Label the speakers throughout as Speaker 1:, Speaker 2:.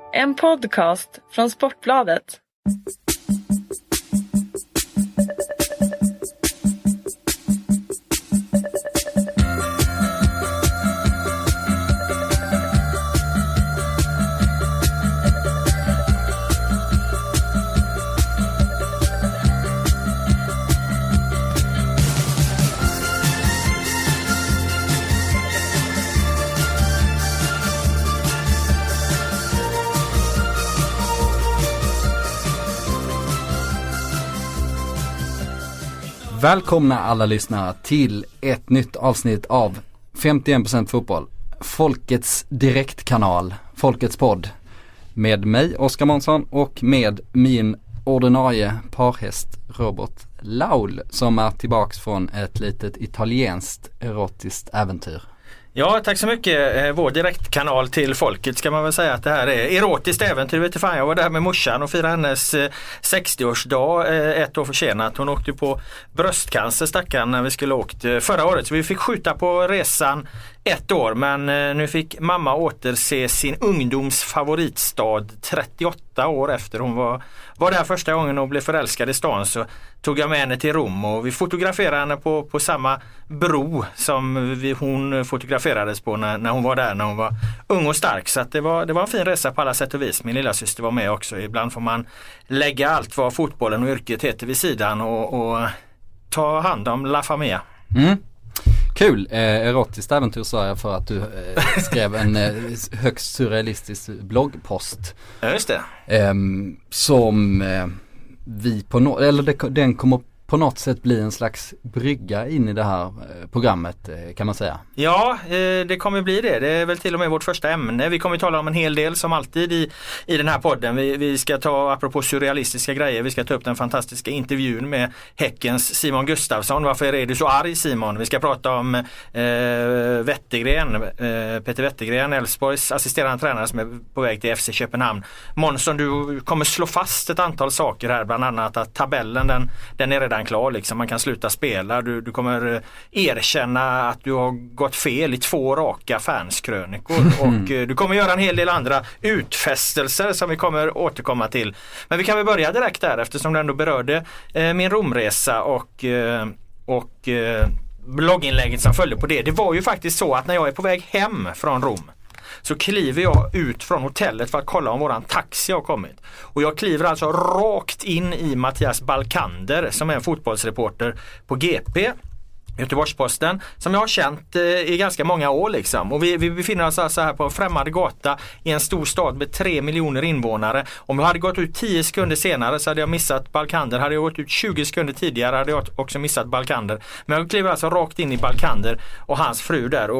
Speaker 1: En podcast från Sportbladet.
Speaker 2: Välkomna alla lyssnare till ett nytt avsnitt av 51% fotboll. Folkets direktkanal, Folkets podd. Med mig Oskar Månsson och med min ordinarie parhäst Robert Laul som är tillbaks från ett litet italienskt erotiskt äventyr.
Speaker 3: Ja, tack så mycket. Vår direktkanal till folket ska man väl säga att det här är erotiskt äventyr. Vet du fan, jag var där med morsan och firade hennes 60-årsdag ett år försenat. Hon åkte på bröstcancer stackarn när vi skulle åkt förra året. Så vi fick skjuta på resan ett år, men nu fick mamma återse sin ungdoms favoritstad 38 år efter hon var där första gången och blev förälskad i stan. Så tog jag med henne till Rom och vi fotograferade henne på samma bro som hon fotograferades på när hon var där när hon var ung och stark. Så att det var en fin resa på alla sätt och vis. Min lilla syster var med också. Ibland får man lägga allt vad fotbollen och yrket heter vid sidan och ta hand om La Familia.
Speaker 2: Mm. Kul, erotiskt äventyr sa jag för att du skrev en högst surrealistisk bloggpost.
Speaker 3: Ja, just det.
Speaker 2: Som vi den kommer på något sätt bli en slags brygga in i det här programmet, kan man säga. Ja,
Speaker 3: det kommer bli det. Det är väl till och med vårt första ämne. Vi kommer tala om en hel del som alltid i den här podden. Vi ska ta, apropå surrealistiska grejer, vi ska ta upp den fantastiska intervjun med Häckens Simon Gustafsson. Varför är du så arg, Simon? Vi ska prata om Peter Wettergren, Elfsborgs assisterande tränare som är på väg till FC Köpenhamn. Månsson, du kommer slå fast ett antal saker här, bland annat att tabellen den är redan klar liksom. Man kan sluta spela. Du kommer erkänna att du har gått fel i 2 raka fanskrönikor och du kommer göra en hel del andra utfästelser som vi kommer återkomma till. Men vi kan väl börja direkt där eftersom du ändå berörde min Romresa och blogginlägget som följde på det. Det var ju faktiskt så att när jag är på väg hem från Rom så kliver jag ut från hotellet för att kolla om våran taxi har kommit. Och jag kliver alltså rakt in i Mattias Balkander som är en fotbollsreporter på GP, Göteborgs-Posten, som jag har känt i ganska många år liksom. Och vi befinner oss alltså här på en främmande gata i en stor stad med 3 miljoner invånare. Om jag hade gått ut 10 sekunder senare så hade jag missat Balkander. Hade jag gått ut 20 sekunder tidigare hade jag också missat Balkander. Men jag kliver alltså rakt in i Balkander och hans fru där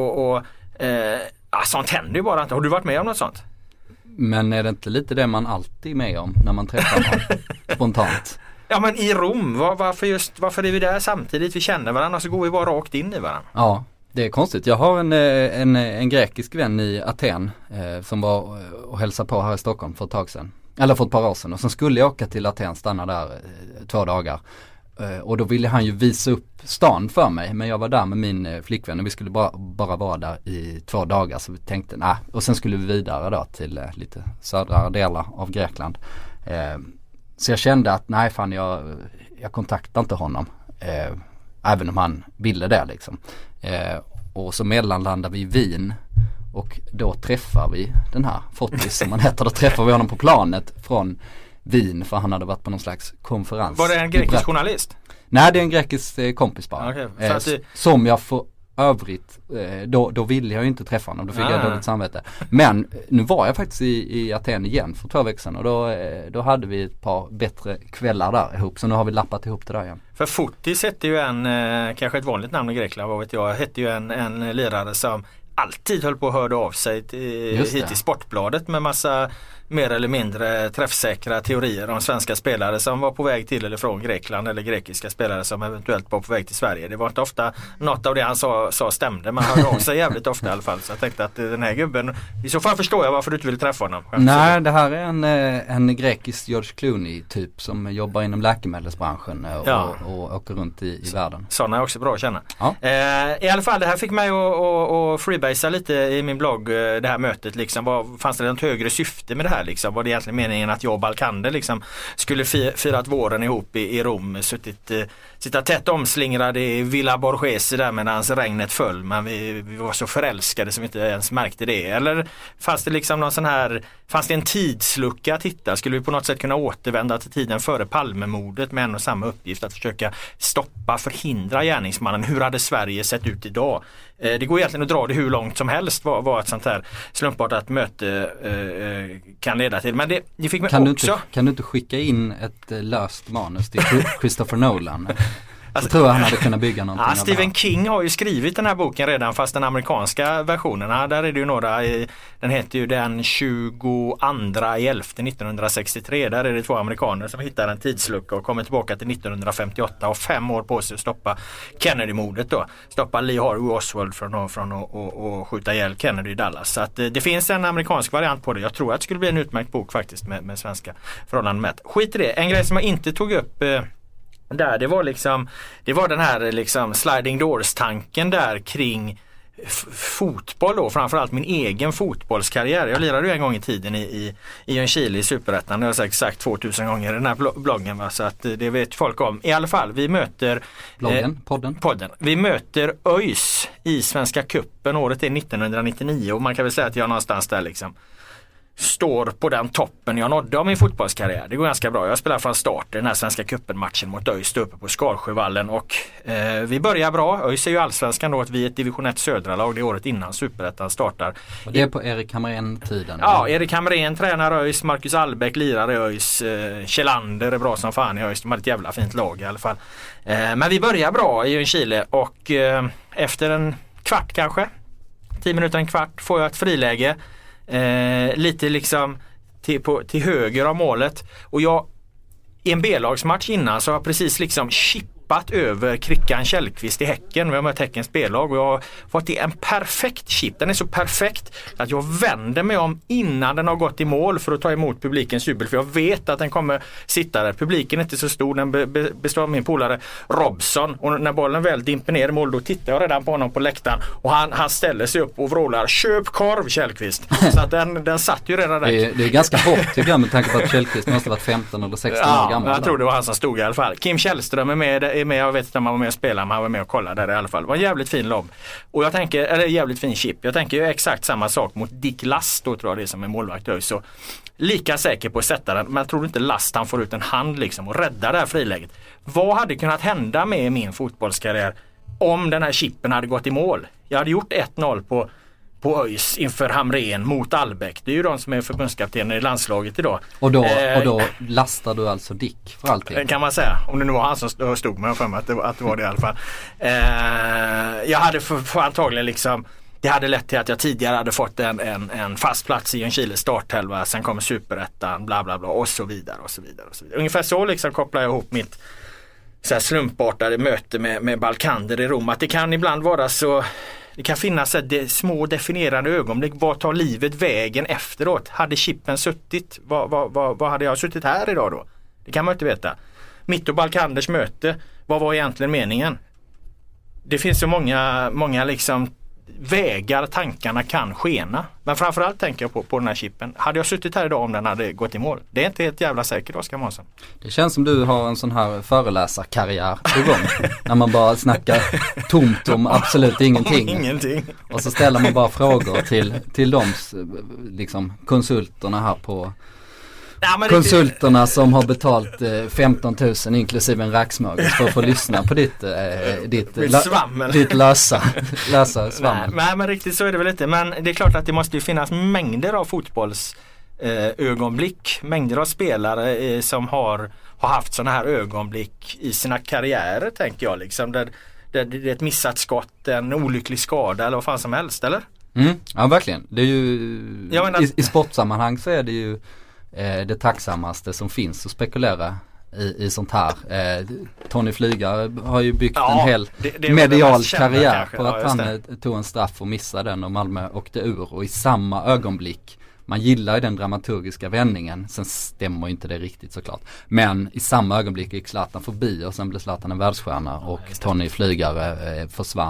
Speaker 3: sånt händer ju bara inte. Har du varit med om något sånt?
Speaker 2: Men är det inte lite det man alltid är med om när man träffar någon spontant?
Speaker 3: Ja, men i Rom, varför är vi där samtidigt? Vi känner varandra så går vi bara rakt in i varandra.
Speaker 2: Ja, det är konstigt. Jag har en grekisk vän i Aten som var och hälsade på här i Stockholm för ett tag sedan. Eller för ett par år sedan. Och sen skulle jag åka till Aten, stanna där 2 dagar. Och då ville han ju visa upp stan för mig. Men jag var där med min flickvän och vi skulle bara vara där i 2 dagar. Så vi tänkte, och sen skulle vi vidare då till lite södra delar av Grekland. Så jag kände att jag kontaktade inte honom. Även om han ville det liksom. Och så mellanlandade vi i Wien. Och då träffar vi den här Fotis som han heter. Då träffar vi honom på planet från Wien, för han hade varit på någon slags konferens.
Speaker 3: Var det en grekisk journalist?
Speaker 2: Nej, det är en grekisk kompis bara.
Speaker 3: Okay,
Speaker 2: som jag för övrigt, då ville jag ju inte träffa honom. Då fick jag dåligt samvete. Men nu var jag faktiskt i Aten igen för 2 veckor sedan. Och då hade vi ett par bättre kvällar där ihop. Så nu har vi lappat ihop det där igen.
Speaker 3: För Fotis hette ju kanske ett vanligt namn i Grekland, vad vet jag. Hette ju en lirare som alltid höll på att höra av sig hit till Sportbladet med massa mer eller mindre träffsäkra teorier om svenska spelare som var på väg till eller från Grekland eller grekiska spelare som eventuellt var på väg till Sverige. Det var inte ofta något av det han sa stämde, men han hörde av sig jävligt ofta i alla fall. Så jag tänkte att den här gubben, i så fall förstår jag varför du inte vill träffa honom.
Speaker 2: Nej, det här är en grekisk George Clooney typ som jobbar inom läkemedelsbranschen och åker runt i världen.
Speaker 3: Sådana är också bra att känna.
Speaker 2: Ja.
Speaker 3: I alla fall, det här fick mig att freebase freebasea lite i min blogg det här mötet liksom. Fanns det något högre syfte med det här liksom? Var det egentligen meningen att jag och Balkander liksom skulle firat våren ihop i Rom, sitta tätt omslingrade i Villa Borghese där medan regnet föll, men vi var så förälskade som vi inte ens märkte det? Eller fanns det liksom någon sån här, fanns det en tidslucka att hitta? Skulle vi på något sätt kunna återvända till tiden före Palmemordet med en och samma uppgift att försöka förhindra gärningsmannen? Hur hade Sverige sett ut idag? Det går egentligen att dra det hur långt som helst vad ett sånt här slumpartat möte kan leda till. Men det fick mig också...
Speaker 2: Kan du inte skicka in ett löst manus till Christopher Nolan? Jag tror han hade kunnat bygga någonting.
Speaker 3: Ja, Stephen King har ju skrivit den här boken redan, fast den amerikanska versionen, där är det ju några, den heter ju den 22/11/1963. Där är det 2 amerikaner som hittar en tidslucka och kommer tillbaka till 1958 och 5 år på sig att stoppa Kennedy-mordet då. Stoppa Lee Harvey Oswald från att skjuta ihjäl Kennedy i Dallas. Så att det finns en amerikansk variant på det. Jag tror att det skulle bli en utmärkt bok faktiskt med svenska förhållanden med. Skit i det. En grej som jag inte tog upp där, det var den här liksom sliding doors-tanken där kring fotboll då, framförallt min egen fotbollskarriär. Jag lirade ju en gång i tiden i Ljungskile i Superettan, det har jag sagt 2000 gånger i den här bloggen, va? Så att det vet folk om. I alla fall, vi möter podden. Vi möter ÖIS i Svenska Cupen, året är 1999 och man kan väl säga att jag någonstans där liksom står på den toppen jag nådde av min fotbollskarriär. Det går ganska bra. Jag spelar från start i den här Svenska Cupen-matchen mot ÖIS uppe på Skarsjövallen och vi börjar bra. ÖIS är ju allsvenskan då, att vi är ett division 1 södra lag det året innan Superettan startar.
Speaker 2: Och det är på Erik Hamrén-tiden?
Speaker 3: Ja, Erik Hamrén tränar ÖIS, Marcus Albeck lirar i ÖIS, Kjellander är bra som fan i ÖIS. De har ett jävla fint lag i alla fall. Men vi börjar bra i Ljungskile och efter en kvart kanske, 10 minuter, en kvart, får jag ett friläge. Lite liksom till höger av målet, och jag i en B-lagsmatch innan så har jag precis liksom chippat över Krickan Källqvist i Häcken. Vi har mött Häckens B-lag och jag har fått till en perfekt chip. Den är så perfekt att jag vänder mig om innan den har gått i mål för att ta emot publikens jubel, för jag vet att den kommer sitta där. Publiken är inte så stor, den består av min polare Robson, och när bollen väl dimper ner i mål då tittar jag redan på honom på läktaren och han ställer sig upp och vrålar köp korv Källqvist. Så att den satt ju redan där.
Speaker 2: Det är ganska hårt tycker jag, med tanke på att Källqvist måste varit 15 eller 16 år gammal.
Speaker 3: Jag tror det var han som stod i alla fall. Kim Källström är med, jag vet inte om han var med och spelade, men han var med och kollade där i alla fall. Det var en jävligt fin lobb. Och jag tänker, eller jävligt fin chip. Jag tänker ju exakt samma sak mot Dick Last då, tror jag det är, som är målvakt. Så lika säker på att sätta den, men jag tror inte Last han får ut en hand liksom och räddar det här friläget. Vad hade kunnat hända med min fotbollskarriär om den här chippen hade gått i mål? Jag hade gjort 1-0 på ÖIS inför Hamrén mot Albeck. Det är ju de som är förbundskaptener i landslaget idag.
Speaker 2: Och då lastar du alltså Dick för allting?
Speaker 3: Kan man säga. Om det nu var han som stod med för mig att det var det i alla fall. Jag hade för antagligen liksom, det hade lett till att jag tidigare hade fått en fast plats i Ljungskile starthelva. Sen kommer Superettan, bla bla bla och så vidare och så vidare och så vidare. Ungefär så liksom kopplar jag ihop mitt så här slumpartade möte med Balkander i Rom. Att det kan ibland vara så. Det kan finnas små definierande ögonblick. Vad tar livet vägen efteråt? Hade chippen suttit? Vad hade jag suttit här idag då? Det kan man inte veta. Mitt och Balkanders möte, vad var egentligen meningen? Det finns så många liksom vägar tankarna kan skena. Men framförallt tänker jag på den här chippen. Hade jag suttit här idag om den hade gått i mål? Det är inte helt jävla säkert, Oskar Månsson.
Speaker 2: Det känns som du har en sån här föreläsarkarriär igång. När man bara snackar tomt om absolut ingenting. Och så ställer man bara frågor till de liksom, konsulterna här på... konsulterna som har betalt 15 000 inklusive en racksmörgås för att få lyssna på ditt lösa svammel. Nej, men riktigt så är det väl inte. Men det är klart att det måste ju finnas mängder av fotbollsögonblick, mängder av spelare som har haft sådana här ögonblick i sina karriärer, tänker jag liksom, där det är ett missat skott, en olycklig skada eller vad fan som helst, eller? Ja, verkligen. Det är ju i sportsammanhang så är det ju det tacksammaste som finns att spekulera i sånt här. Tony Flygare har ju byggt en hel medial karriär kanske, på att han tog en straff och missade den och Malmö åkte ur, och i samma ögonblick, man gillar ju den dramaturgiska vändningen, sen stämmer inte det riktigt såklart, men i samma ögonblick gick Zlatan förbi och sen blev Zlatan en världsstjärna och Tony Flygare försvann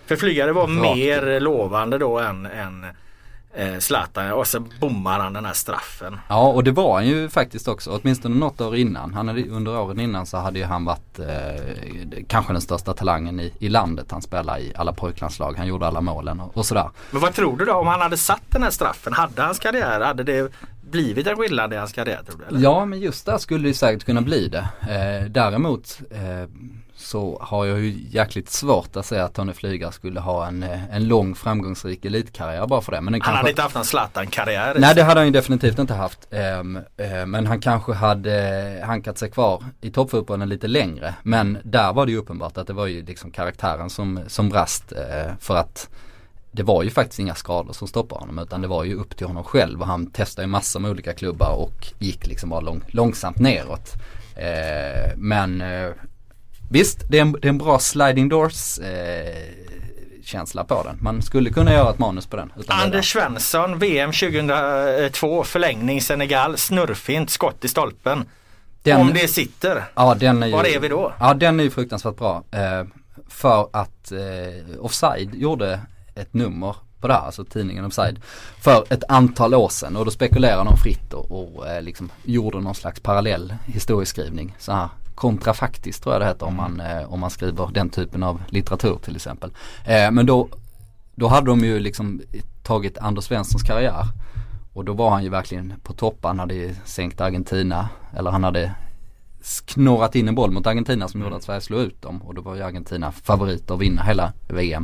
Speaker 3: För flygare var mer lovande då än Zlatan, och så bommar han den här straffen.
Speaker 2: Ja, och det var han ju faktiskt också, åtminstone något år innan. Under åren innan så hade ju han varit kanske den största talangen i landet. Han spelade i alla pojklandslag, han gjorde alla målen och sådär.
Speaker 3: Men vad tror du då, om han hade satt den här straffen, hade det blivit en skillnad i hans karriär, tror du, eller?
Speaker 2: Ja, men just där skulle det säkert kunna bli det. Däremot så har jag ju jäkligt svårt att säga att Tony Flyga skulle ha en lång framgångsrik elitkarriär bara för det. Men
Speaker 3: han hade inte haft en Zlatan-karriär.
Speaker 2: Nej, det hade han ju definitivt inte haft. Men han kanske hade hankat sig kvar i toppfotbollen lite längre. Men där var det ju uppenbart att det var ju liksom karaktären som brast. För att det var ju faktiskt inga skador som stoppade honom, utan det var ju upp till honom själv. Och han testade ju massor med olika klubbar och gick liksom bara långsamt neråt. Men visst, det är en bra sliding doors känsla på den. Man skulle kunna göra ett manus på den.
Speaker 3: Anders Svensson, VM 2002, förlängning Senegal, snurrfint, skott i stolpen. Om det sitter,
Speaker 2: var
Speaker 3: är vi då?
Speaker 2: Ja, den är ju fruktansvärt bra. För att Offside gjorde ett nummer på det här, alltså tidningen Offside, för ett antal år sedan, och då spekulerade de fritt och liksom gjorde någon slags parallell historieskrivning, så här kontrafaktiskt tror jag det heter om man skriver den typen av litteratur till exempel. Men då hade de ju liksom tagit Anders Svenssons karriär, och då var han ju verkligen på topp. Han hade sänkt Argentina, eller han hade knorrat in en boll mot Argentina som gjorde att Sverige slog ut dem, och då var ju Argentina favorit att vinna hela VM.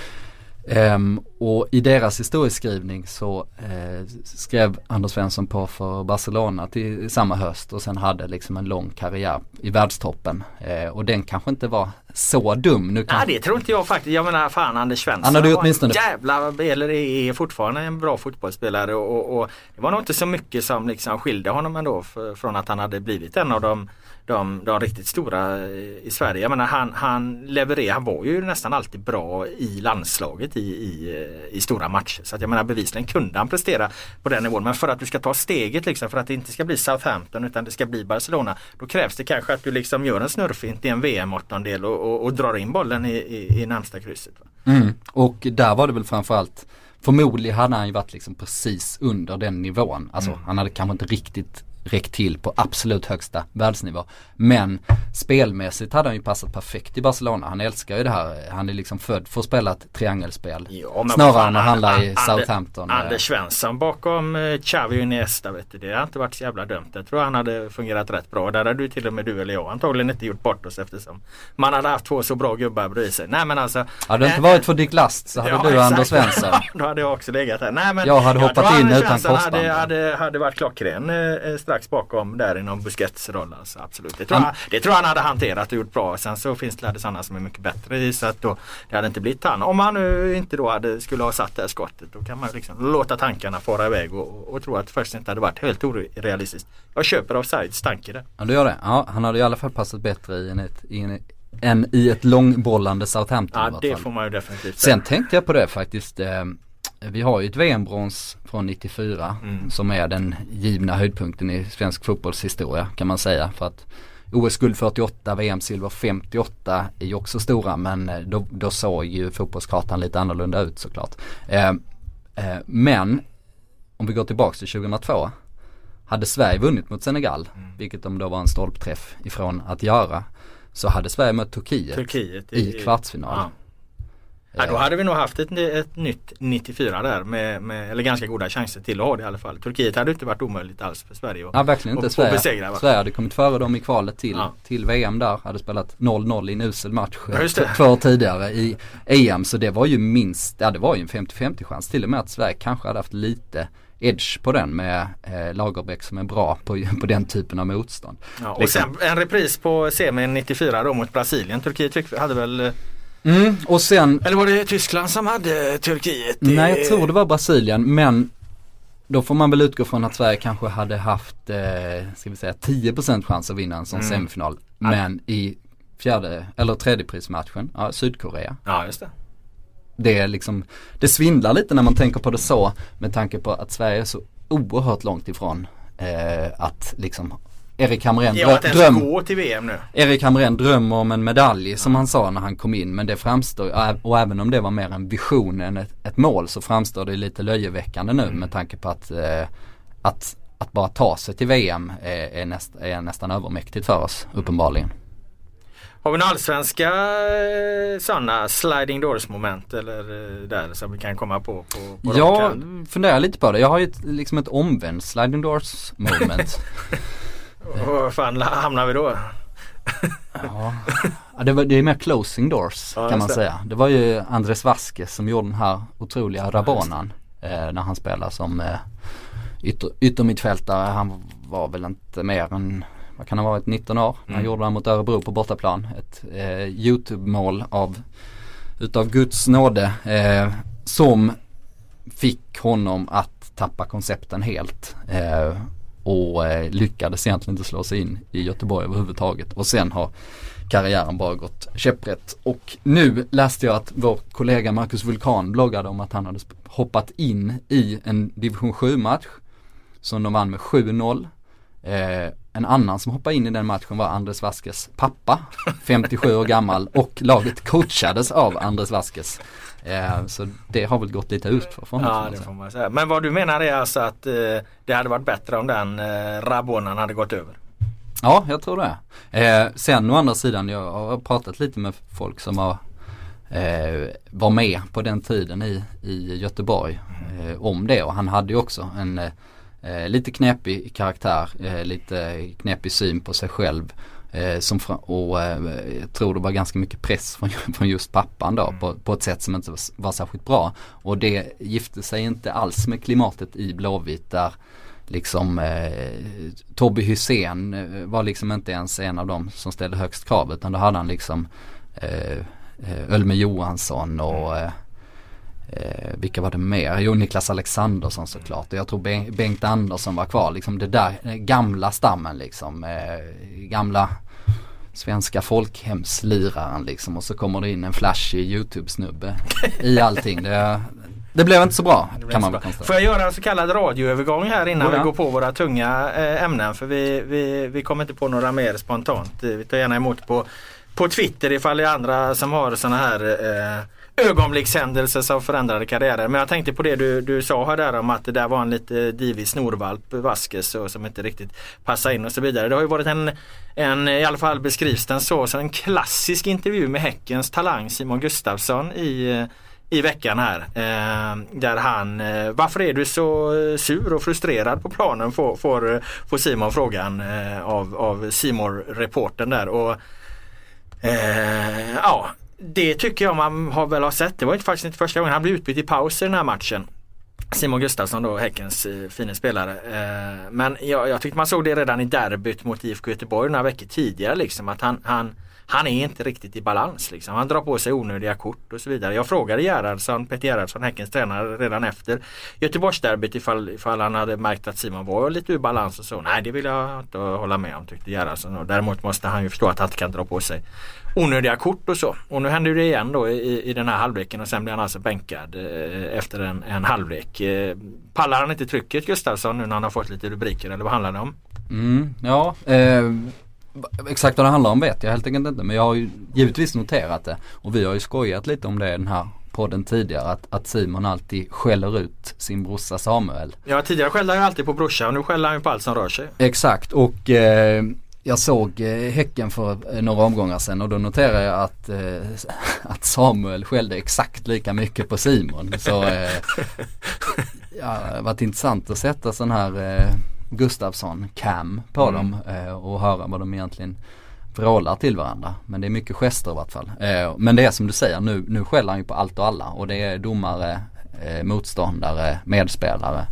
Speaker 2: Och i deras historieskrivning så skrev Anders Svensson på för Barcelona till samma höst, och sen hade liksom en lång karriär i världstoppen, och den kanske inte var så dum. Nej,
Speaker 3: det tror inte jag faktiskt. Jag menar, fan, Anders Svensson,
Speaker 2: han hade åtminstone
Speaker 3: eller är fortfarande en bra fotbollsspelare, och det var nog inte så mycket som liksom skilde honom ändå från att han hade blivit en av de riktigt stora i Sverige. Jag menar, han levererade, han var ju nästan alltid bra i landslaget i stora matcher. Så att jag menar, bevisligen kunde han prestera på den nivån. Men för att du ska ta steget liksom, för att det inte ska bli Southampton utan det ska bli Barcelona, då krävs det kanske att du liksom gör en snurrfint i en VM-åttondel och drar in bollen i närmsta krysset. Va?
Speaker 2: Och där var det väl framförallt, förmodligen hade han ju varit liksom precis under den nivån. Alltså han hade kanske inte riktigt räckt till på absolut högsta världsnivå, men spelmässigt hade han ju passat perfekt i Barcelona. Han älskar ju det här, han är liksom född för att spela ett triangelspel, snarare än att handla i Southampton.
Speaker 3: Anders Svensson bakom Xavi och Iniesta, vet du, det har inte varit så jävla dömt. Jag tror han hade fungerat rätt bra. Där hade till och med du eller jag antagligen inte gjort bort oss, eftersom man hade haft två så bra gubbar bredvid sig. Nej, men alltså,
Speaker 2: hade det inte varit för Dick Last så hade du Anders Svensson.
Speaker 3: Då hade jag också legat här. Nej, men
Speaker 2: jag hade hoppat in utan korsband.
Speaker 3: hade varit klockren strax bakom där i någon Busquets-roll, alltså, absolut. Det tror han hade hanterat och gjort bra. Sen så finns det sådana som är mycket bättre i, så att då, det hade inte blivit han. Om han nu inte då skulle ha satt det här skottet, då kan man liksom låta tankarna fara iväg och tro att det först inte hade varit helt orealistiskt. Jag köper Offsides tanke där.
Speaker 2: Ja, du gör det. Ja, han hade i alla fall passat bättre än i ett långbollande Southampton.
Speaker 3: Ja, det får man ju definitivt.
Speaker 2: Sen tänkte jag på det faktiskt. Vi har ju ett VM-brons från 94 som är den givna höjdpunkten i svensk fotbollshistoria, kan man säga. För att OS-guld 48, VM-silver 58 är ju också stora, men då såg ju fotbollskartan lite annorlunda ut såklart. Men om vi går tillbaka till 2002, hade Sverige vunnit mot Senegal, vilket de då var en stolpträff ifrån att göra, så hade Sverige mött Turkiet i kvartsfinal. Ja.
Speaker 3: Ja, då hade vi nog haft ett nytt 94 där med eller ganska goda chanser till att ha det i alla fall. Turkiet hade inte varit omöjligt alls för Sverige.
Speaker 2: Ja, verkligen inte. Sverige hade kommit före dem i kvalet till VM där. Hade spelat 0-0 i en usel match 2 år tidigare i EM. Så det var ju det var ju en 50-50 chans. Till och med att Sverige kanske hade haft lite edge på den med Lagerbäck som är bra på den typen av motstånd.
Speaker 3: Ja, och sen en repris på semin 94 då mot Brasilien. Turkiet hade väl...
Speaker 2: och sen,
Speaker 3: eller var det Tyskland som hade Turkiet?
Speaker 2: Nej, jag tror det var Brasilien, men då får man väl utgå från att Sverige kanske hade haft ska vi säga 10% chans att vinna en sån semifinal. Men i tredje prismatchen, Sydkorea.
Speaker 3: Ja, just det.
Speaker 2: Det är liksom, det svindlar lite när man tänker på det så, med tanke på att Sverige är så oerhört långt ifrån att liksom Erik Hamrén
Speaker 3: gå till VM nu.
Speaker 2: Erik Hamrén drömmer om en medalj som han sa när han kom in, men det framstår, och även om det var mer en vision än ett mål, så framstår det lite löjeväckande nu med tanke på att bara ta sig till VM är nästan övermäktigt för oss, uppenbarligen.
Speaker 3: Har vi några allsvenska sådana sliding doors moment eller där som vi kan komma på
Speaker 2: jag funderar lite på det. Jag har ju liksom ett omvänt sliding doors moment.
Speaker 3: Var fan hamnar vi då?
Speaker 2: Det är mer closing doors kan man säga. Det var ju Andres Vasquez som gjorde den här otroliga rabanan när han spelade som yttermittfältare. Han var väl inte mer än, vad kan det ha varit, 19 år. Han gjorde det mot Örebro på bortaplan. Ett YouTube-mål utav Guds nåde som fick honom att tappa koncepten helt. Och lyckades egentligen inte slå sig in i Göteborg överhuvudtaget. Och sen har karriären bara gått käpprätt. Och nu läste jag att vår kollega Marcus Vulkan bloggade om att han hade hoppat in i en division 7-match som de vann med 7-0. En annan som hoppade in i den matchen var Andres Vasquez pappa, 57 år gammal, och laget coachades av Andres Vasquez. Så det har väl gått lite ut för honom.
Speaker 3: Ja, det får man säga. Men vad du menar är alltså att det hade varit bättre om den Rabonan hade gått över?
Speaker 2: Ja, jag tror det. Sen å andra sidan, jag har pratat lite med folk som var med på den tiden i Göteborg om det, och han hade ju också en lite knepig karaktär, lite knepig syn på sig själv, jag tror det var ganska mycket press från just pappan då, på ett sätt som inte var särskilt bra, och det gifte sig inte alls med klimatet i Blåvitt, där liksom Tobbe Hysén var liksom inte ens en av dem som ställde högst krav, utan då hade han liksom Ölme Johansson och vilka var det mer? Jo, Niklas Alexandersson såklart. Och jag tror Bengt Andersson var kvar. Liksom det där gamla stammen liksom. Gamla svenska folkhemsliraren liksom. Och så kommer det in en flashig YouTube-snubbe i allting. Det blev inte så bra, kan man väl konstatera.
Speaker 3: Får jag göra en så kallad radioövergång här innan vi går på våra tunga ämnen? För vi kommer inte på några mer spontant. Vi tar gärna emot på Twitter ifall det är andra som har såna här ögonblickshändelser som förändrade karriärer. Men jag tänkte på det du sa här där om att det där var en lite divig snorvalp, Vasquez, som inte riktigt passar in och så vidare. Det har ju varit en i alla fall beskrivs den så en klassisk intervju med Häckens talang Simon Gustafsson i veckan här. Där han, varför är du så sur och frustrerad på planen, får Simon frågan av Simon-reporten där. Och det tycker jag man har sett. Det var faktiskt inte första gången han blev utbytt i paus i den här matchen. Simon Gustafsson då, Häckens fina spelare. Men jag tyckte man såg det redan i derbyt mot IFK Göteborg några veckor tidigare liksom, att han är inte riktigt i balans liksom. Han drar på sig onödiga kort och så vidare. Jag frågade Peter Gerhardsson, Häckens tränare, redan efter Göteborgsderbyt ifall han hade märkt att Simon var lite ur balans och så. Nej, det vill jag inte hålla med om, tyckte Gerhardsson. Och däremot måste han ju förstå att han inte kan dra på sig onödiga kort och så. Och nu händer det igen då i den här halvleken, och sen blir han alltså bänkad efter en halvlek. Pallar han inte trycket, Gustafsson, nu när han har fått lite rubriker, eller vad handlar det om?
Speaker 2: Exakt vad det handlar om vet jag helt enkelt inte, men jag har ju givetvis noterat det, och vi har ju skojat lite om det i den här podden tidigare, att Simon alltid skäller ut sin brorsa Samuel. Ja, tidigare skällde han ju alltid på brorsa, och nu skäller han ju på allt som rör sig. Exakt, och jag såg Häcken för några omgångar sedan, och då noterade jag att Samuel skällde exakt lika mycket på Simon. Så det har varit intressant att sätta sån här Gustafsson-cam på dem och höra vad de egentligen vrålar till varandra. Men det är mycket gester i vart fall. Men det är som du säger, nu skäller han ju på allt och alla, och det är domare, motståndare, medspelare.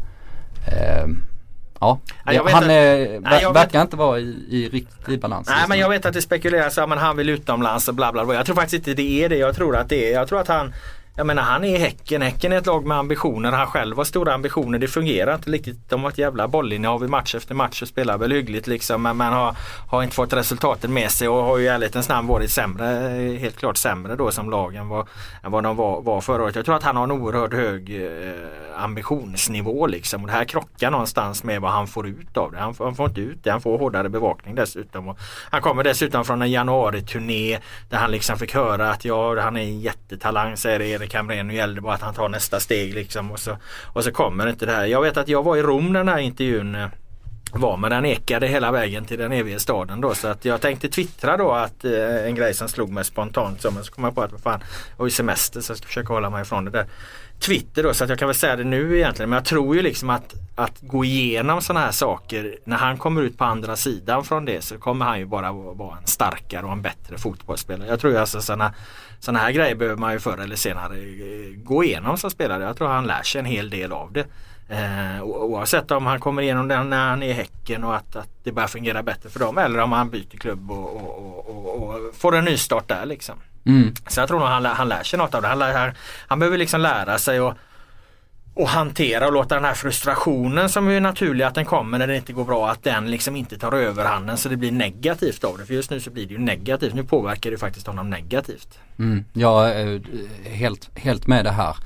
Speaker 2: Verkar inte vara i riktig balans. Nej, men jag vet att det spekuleras om han vill utomlands och bla bla bla. Jag tror faktiskt inte det är det. Jag tror att han
Speaker 3: Jag menar, han är i Häcken. Häcken är ett lag med ambitioner. Han själv har stora ambitioner. Det fungerar inte riktigt. De har ett jävla bollinnehav i match efter match och spelar väl hyggligt liksom. Men man har inte fått resultaten med sig och har ju i ärlighetens namn varit sämre. Helt klart sämre då som lag än vad de var förra året. Jag tror att han har en oerhört hög ambitionsnivå liksom. Och det här krockar någonstans med vad han får ut av det. Han får inte ut det. Han får hårdare bevakning dessutom. Och han kommer dessutom från en januari-turné där han liksom fick höra att han är en jättetalang, säger Erik Hamrén. Nu gäller det bara att han tar nästa steg liksom. Och så kommer inte det här. Jag vet att jag var i Rom när den här intervjun var, men den ekade hela vägen till den eviga staden då, så att jag tänkte twittra då att en grej som slog mig spontant, men så kom jag på att fan, och i semester så jag ska försöka hålla mig ifrån det där Twitter då, så att jag kan väl säga det nu egentligen, men jag tror ju liksom att gå igenom sådana här saker, när han kommer ut på andra sidan från det, så kommer han ju bara vara en starkare och en bättre fotbollsspelare. Jag tror ju alltså sådana här grejer behöver man ju förr eller senare gå igenom som spelare. Jag tror han lär sig en hel del av det. Oavsett om han kommer igenom den när han är i Häcken och att det bara fungerar bättre för dem, eller om han byter klubb och får en nystart där liksom. Så jag tror nog han lär sig något av det. Han behöver liksom lära sig och hantera och låta den här frustrationen som är naturlig att den kommer när det inte går bra, att den liksom inte tar över handen så det blir negativt av det. För just nu så blir det ju negativt. Nu påverkar det faktiskt honom negativt.
Speaker 2: Jag är helt med det här.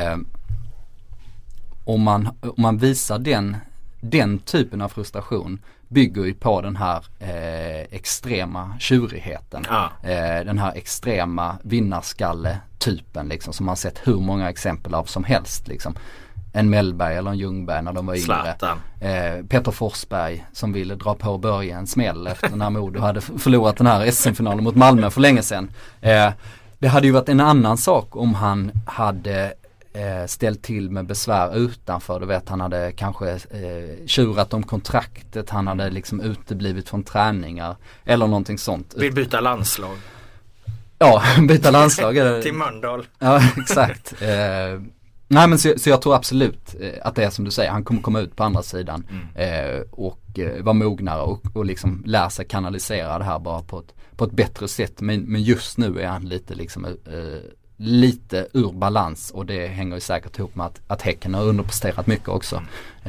Speaker 2: Om man visar den typen av frustration bygger ju på den här extrema tjurigheten. Den här extrema vinnarskalle-typen liksom, som man sett hur många exempel av som helst liksom. En Mellberg eller en Ljungberg när de var yngre. Peter Forsberg som ville dra på börja en smäll efter när Modo hade förlorat den här SM-finalen mot Malmö för länge sedan. Det hade ju varit en annan sak om han hade ställt till med besvär utanför. Du vet, han hade kanske tjurat om kontraktet, han hade liksom uteblivit från träningar eller någonting sånt.
Speaker 3: Vill byta landslag.
Speaker 2: Ja, byta landslag.
Speaker 3: Till Mölndal.
Speaker 2: Ja, exakt. Nej, men så jag tror absolut att det är som du säger, han kommer komma ut på andra sidan och vara mognare och liksom lära sig kanalisera det här bara på ett bättre sätt. Men just nu är han lite liksom lite ur balans, och det hänger ju säkert ihop med att Häcken har underpresterat mycket också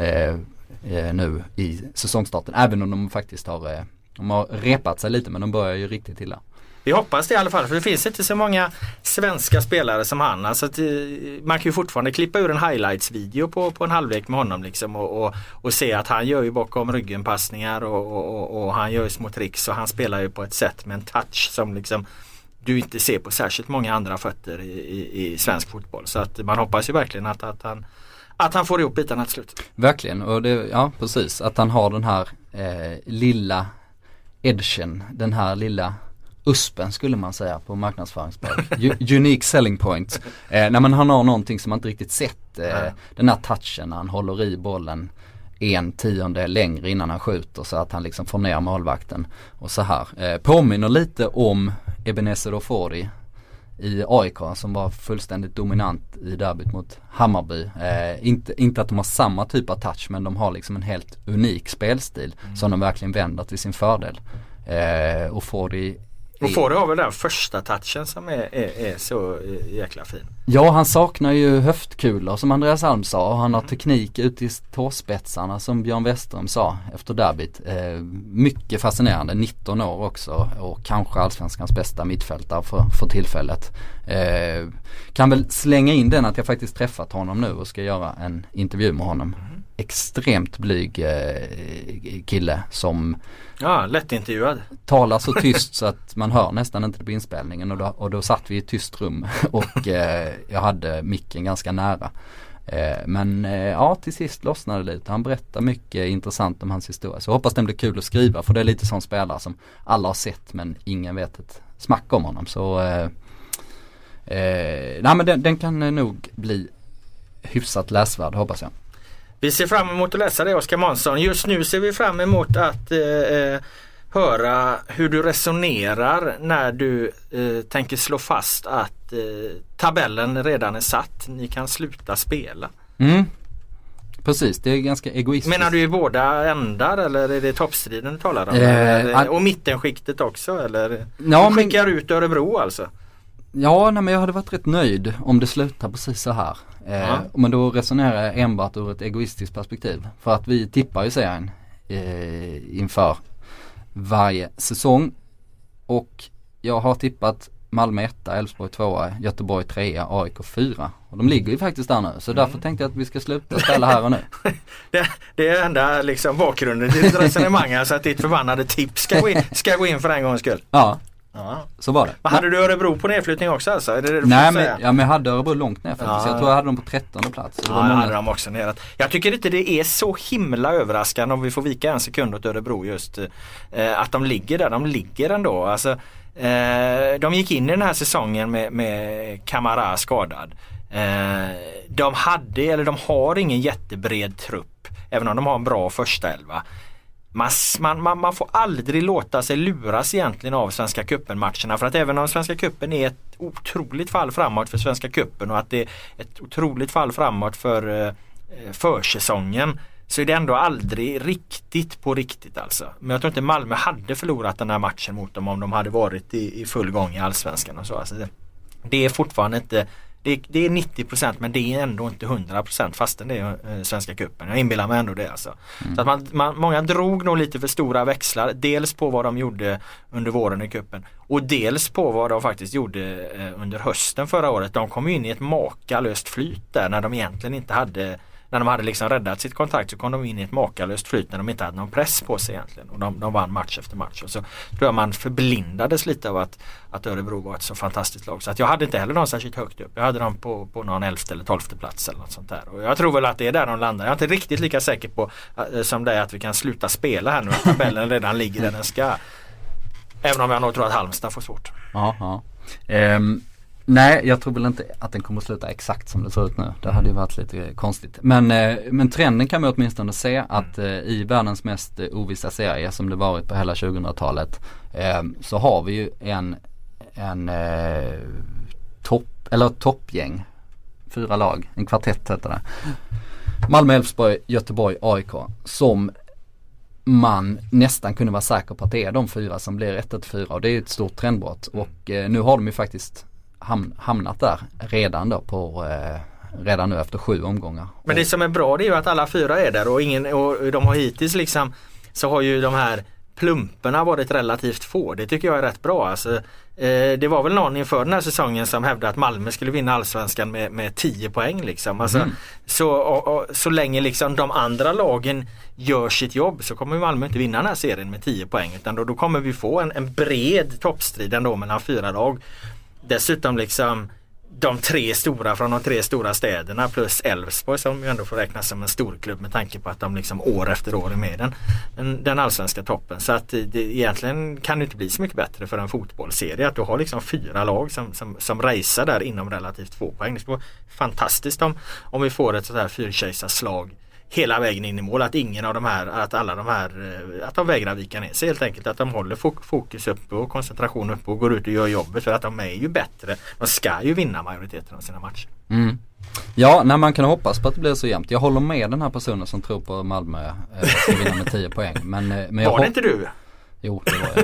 Speaker 2: nu i säsongstarten, även om de faktiskt har repat sig lite, men de börjar ju riktigt illa.
Speaker 3: Vi hoppas det i alla fall, för det finns inte så många svenska spelare som han, alltså att, man kan ju fortfarande klippa ur en highlights-video på en halvlek med honom liksom, och se att han gör ju bakom ryggen passningar och han gör ju små tricks, och han spelar ju på ett sätt med en touch som liksom du inte ser på särskilt många andra fötter i svensk fotboll. Så att man hoppas ju verkligen att han får ihop bitarna till slut.
Speaker 2: Verkligen, och ja precis, att han har den här lilla edgen, den här lilla uspen skulle man säga på marknadsföringsspråk. Unique selling point. När man har någonting som man inte riktigt sett. Den här touchen när han håller i bollen 1/10 längre innan han skjuter, så att han liksom får ner målvakten och så här. Påminner lite om Ebenezer Ofori i AIK som var fullständigt dominant i derbyt mot Hammarby. Inte att de har samma typ av touch, men de har liksom en helt unik spelstil som de verkligen vänder till sin fördel. Ofori
Speaker 3: har väl den första touchen som är så jäkla fin.
Speaker 2: Ja, han saknar ju höftkulor som Andreas Alm sa, och han har teknik ut i tåspetsarna som Björn Westerholm sa efter derbyt. Mycket fascinerande, 19 år också, och kanske allsvenskans bästa mittfältare för tillfället. Kan väl slänga in den att jag faktiskt träffat honom nu och ska göra en intervju med honom. Extremt blyg kille som
Speaker 3: lättintervjuad.
Speaker 2: Talar så tyst så att man hör nästan inte det på inspelningen, och då satt vi i ett tyst rum och jag hade micken ganska nära. Men till sist lossnade det lite. Han berättar mycket intressant om hans historia, så jag hoppas den blir kul att skriva, för det är lite sån spelare som alla har sett men ingen vet ett smack om honom. Så men den kan nog bli hyfsat läsvärd, hoppas jag.
Speaker 3: Vi ser fram emot att läsa det, Oskar Månsson. Just nu ser vi fram emot att höra hur du resonerar när du tänker slå fast att tabellen redan är satt. Ni kan sluta spela.
Speaker 2: Precis, det är ganska egoistiskt.
Speaker 3: Menar du i båda ändar, eller är det toppstriden du talar om? Och mittenskiktet också, eller? Skickar ut Örebro alltså?
Speaker 2: Ja, men jag hade varit rätt nöjd om det slutar precis så här. Men då resonerar jag enbart ur ett egoistiskt perspektiv. För att vi tippar ju serien inför varje säsong. Och jag har tippat Malmö 1, Elfsborg 2, Göteborg 3, AIK 4. Och de ligger ju faktiskt där nu. Så därför tänkte jag att vi ska sluta spela här och nu.
Speaker 3: Det är enda liksom bakgrunden till resonemanget, så att ditt förbannade tips ska gå in för en gångs skull.
Speaker 2: Ja. Så var det.
Speaker 3: Men hade du Örebro på nedflyttning också alltså? Är det
Speaker 2: Nej, men jag hade Örebro långt ner faktiskt. Jag tror jag hade dem på 13:e plats.
Speaker 3: Ja, jag hade dem också nerat. Jag tycker inte det är så himla överraskande, om vi får vika en sekund åt Örebro just, att de ligger där. De ligger ändå. Alltså, de gick in i den här säsongen med Kamara skadad. De har ingen jättebred trupp, även om de har en bra första elva. Man får aldrig låta sig luras egentligen av Svenska Cupen-matcherna, för att även om Svenska Cupen är ett otroligt fall framåt för Svenska Cupen och att det är ett otroligt fall framåt för försäsongen, så är det ändå aldrig riktigt på riktigt alltså. Men jag tror inte Malmö hade förlorat den här matchen mot dem om de hade varit i full gång i Allsvenskan och så. Alltså det är fortfarande inte, det är 90%, men det är ändå inte 100% fastän det är Svenska Cupen. Jag inbillar mig ändå det alltså. Så att många drog nog lite för stora växlar, dels på vad de gjorde under våren i cupen och dels på vad de faktiskt gjorde under hösten förra året. De kom in i ett makalöst flyt där när de egentligen inte hade, när de hade liksom räddat sitt kontrakt, så kom de in i ett makalöst flyt när de inte hade någon press på sig egentligen. Och de vann match efter match. Och så tror jag man förblindades lite av att Örebro var ett så fantastiskt lag. Så att jag hade inte heller dem särskilt högt upp. Jag hade dem på någon 11:e eller 12:e plats eller något sånt där. Och jag tror väl att det är där de landar. Jag är inte riktigt lika säker på som det är att vi kan sluta spela här nu. Att tabellen redan ligger där den ska. Även om jag nog tror att Halmstad får svårt.
Speaker 2: Ja. Nej, jag tror väl inte att den kommer att sluta exakt som det ser ut nu. Det hade ju varit lite konstigt. Men trenden kan man åtminstone se att i världens mest ovissa serie som det varit på hela 2000-talet så har vi ju en toppgäng. 4 lag, en kvartett heter det. Malmö, Elfsborg, Göteborg, AIK, som man nästan kunde vara säker på att det är de 4 som blir 1-4, och det är ett stort trendbrott. Och nu har de ju faktiskt hamnat där redan nu efter 7 omgångar. Men
Speaker 3: det som är bra, det är ju att alla 4 är där och de har hittills liksom, så har ju de här plumperna varit relativt få. Det tycker jag är rätt bra. Alltså, det var väl någon inför den här säsongen som hävdade att Malmö skulle vinna Allsvenskan med 10 poäng liksom. Alltså, så länge liksom de andra lagen gör sitt jobb, så kommer Malmö inte vinna den här serien med 10 poäng, utan då kommer vi få en bred toppstrid ändå mellan 4 lag. Dessutom liksom de 3 stora från de 3 stora städerna plus Elfsborg, som ju ändå får räknas som en storklubb med tanke på att de liksom år efter år är med den allsvenska toppen. Så att egentligen kan det inte bli så mycket bättre för en fotbollsserie att du har liksom 4 lag som racear där inom relativt 2 poäng. Det skulle vara fantastiskt om vi får ett sådär fyrkejsarslag hela vägen in i mål, att ingen av de här, att alla de här, att de vägrar vika ner sig helt enkelt, att de håller fokus uppe och koncentration uppe och går ut och gör jobbet, för att de är ju bättre, de ska ju vinna majoriteten av sina matcher.
Speaker 2: Ja, när man kan hoppas på att det blir så jämnt. Jag håller med den här personen som tror på Malmö ska vinna med 10 poäng. Men
Speaker 3: var det inte du?
Speaker 2: Jo, det var jag.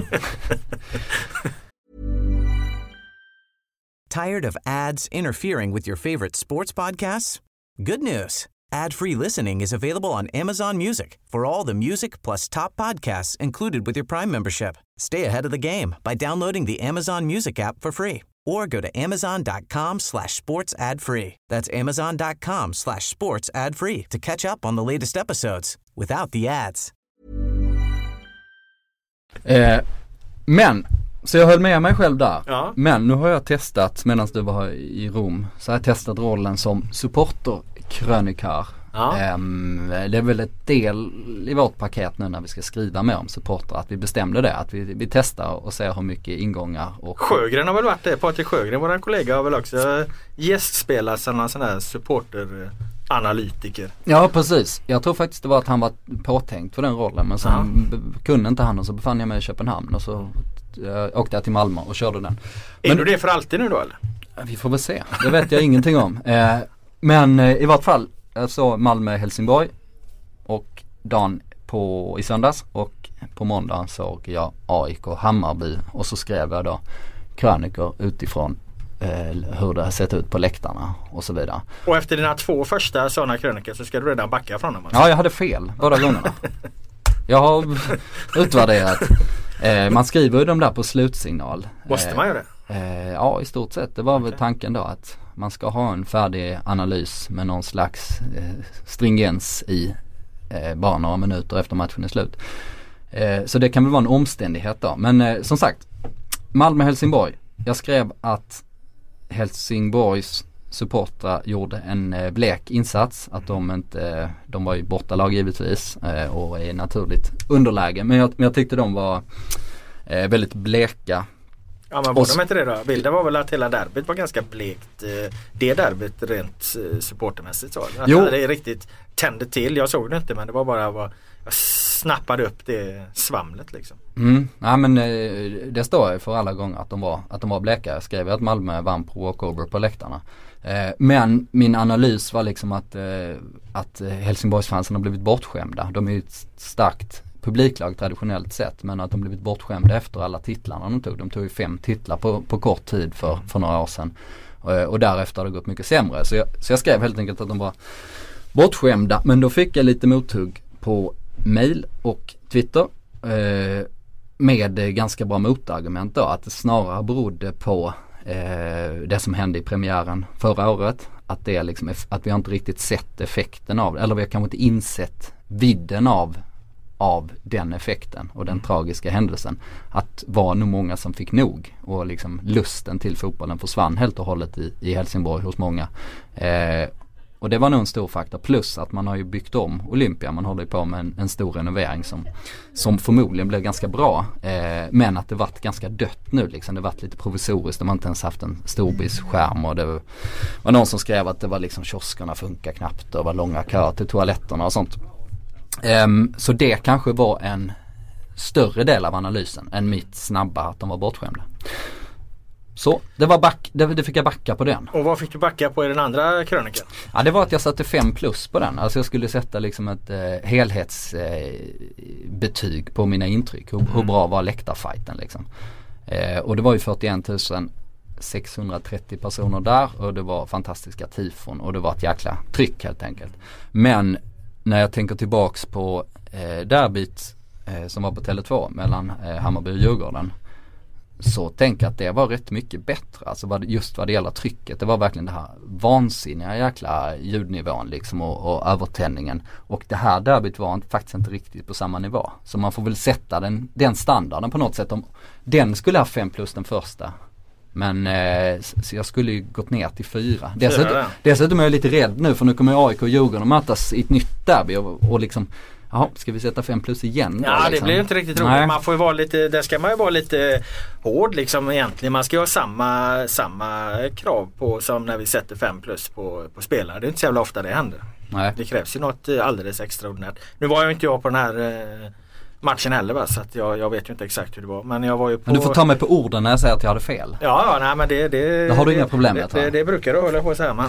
Speaker 4: Tired of ads interfering with your favorite sports podcasts? Good news. Ad-free listening is available on Amazon Music for all the music plus top podcasts included with your Prime membership. Stay ahead of the game by downloading the Amazon Music app for free or go to amazon.com/sports ad free. That's amazon.com/sports ad free to catch up on the latest episodes without the ads.
Speaker 2: Men så jag höll med mig själv där.
Speaker 3: Ja.
Speaker 2: Men nu har jag testat, medan du var i Rom, så har jag testat rollen som supporterkrönikör.
Speaker 3: Ja.
Speaker 2: Det är väl ett del i vårt paket nu när vi ska skriva mer om supporter, att vi bestämde det, att vi testar och ser hur mycket ingångar. Och
Speaker 3: Sjögren har väl varit det, Patrik Sjögren, vår kollega, har väl också gästspelat som en sån här supporteranalytiker.
Speaker 2: Ja, precis. Jag tror faktiskt det var att han var påtänkt för den rollen, men sen kunde inte han, och så befann jag mig i Köpenhamn och så åkte jag till Malmö och körde den.
Speaker 3: Är du det för alltid nu då eller?
Speaker 2: Vi får väl se, det vet jag ingenting om. Men i vart fall så Malmö-Helsingborg och dagen i söndags, och på måndagen såg jag AIK Hammarby, och så skrev jag då krönikor utifrån hur det har sett ut på läktarna och så vidare.
Speaker 3: Och efter dina 2 första sådana krönikor så ska du redan backa från dem? Alltså.
Speaker 2: Ja, jag hade fel båda gångerna. Jag har utvärderat. Man skriver ju de där på slutsignal.
Speaker 3: Måste man göra det?
Speaker 2: Ja, i stort sett. Det var väl tanken då att man ska ha en färdig analys med någon slags stringens i bara några minuter efter matchen är slut. Så det kan väl vara en omständighet då. Men som sagt, Malmö-Helsingborg. Jag skrev att Helsingborgs supportrar gjorde en blek insats. Att de var ju bortalag givetvis och är naturligt underläge. Men jag tyckte de var väldigt bleka.
Speaker 3: Ja, men var de inte det då? Bilden var väl att hela derbyt var ganska blekt. Det derbyt rent supportermässigt så. Att det riktigt tände till. Jag såg det inte, men det var bara jag snappade upp det svamlet liksom.
Speaker 2: Ja, men det står ju för alla gånger att de var bleka. Jag skrev att Malmö vann på walkover på läktarna. Men min analys var liksom att Helsingborgsfansen har blivit bortskämda. De är ju ett starkt publiklag traditionellt sett, men att de blivit bortskämda efter alla titlarna de tog. De tog ju 5 titlar på kort tid för några år sedan. Och därefter har det gått mycket sämre. Så jag skrev helt enkelt att de var bortskämda, men då fick jag lite mothugg på mail och Twitter med ganska bra motargument då, att det snarare berodde på det som hände i premiären förra året, att det är liksom, att vi har inte riktigt sett effekten av det, eller vi har kanske inte insett vidden av den effekten och den tragiska händelsen, att var nog många som fick nog och liksom lusten till fotbollen försvann helt och hållet i Helsingborg hos många. Och det var nog en stor faktor, plus att man har ju byggt om Olympia, man håller ju på med en stor renovering som förmodligen blev ganska bra, men att det varit ganska dött nu liksom. Det varit lite provisoriskt, de har inte ens haft en storbildsskärm och det var någon som skrev att det var liksom kioskerna funkar knappt och det var långa köer till toaletterna och sånt. Så det kanske var en större del av analysen än mitt snabba att de var bortskämda. Så det fick jag backa på den.
Speaker 3: Och vad fick du backa på i den andra krönikan?
Speaker 2: Ja, det var att jag satte 5+ på den. Alltså jag skulle sätta liksom ett helhetsbetyg på mina intryck. Hur bra var läktarfighten liksom. Och det var ju 41 630 personer där och det var fantastiska tifon och det var ett jäkla tryck helt enkelt. Men när jag tänker tillbaks på derbyt som var på Tele2 mellan Hammarby och Djurgården, så tänker jag att det var rätt mycket bättre. Alltså just vad det gäller trycket. Det var verkligen det här vansinniga jäkla ljudnivån liksom och övertändningen. Och det här derbyt var faktiskt inte riktigt på samma nivå. Så man får väl sätta den standarden på något sätt. Om den skulle ha 5+ den första. Men så jag skulle ju gått ner till 4. Dessutom är jag lite rädd nu, för nu kommer AIK och Djurgården att mötas i ett nytt derby och liksom, jaha, ska vi sätta 5+ igen?
Speaker 3: Ja,
Speaker 2: liksom?
Speaker 3: Det blir inte riktigt roligt. Nej. Man får ju vara lite, där ska man ju vara lite hård liksom egentligen. Man ska ju ha samma krav på som när vi sätter 5+ på spelare. Det är inte så jävla ofta det händer.
Speaker 2: Nej.
Speaker 3: Det krävs ju något alldeles extraordinärt. Nu var jag inte på den här matchen heller, va? Så att jag vet ju inte exakt hur det var. Men jag var ju på...
Speaker 2: Men du får ta mig på orden när jag säger att jag hade fel.
Speaker 3: Ja, nej, men det
Speaker 2: har du inga problem med.
Speaker 3: Det brukar du hålla på att säga. Men,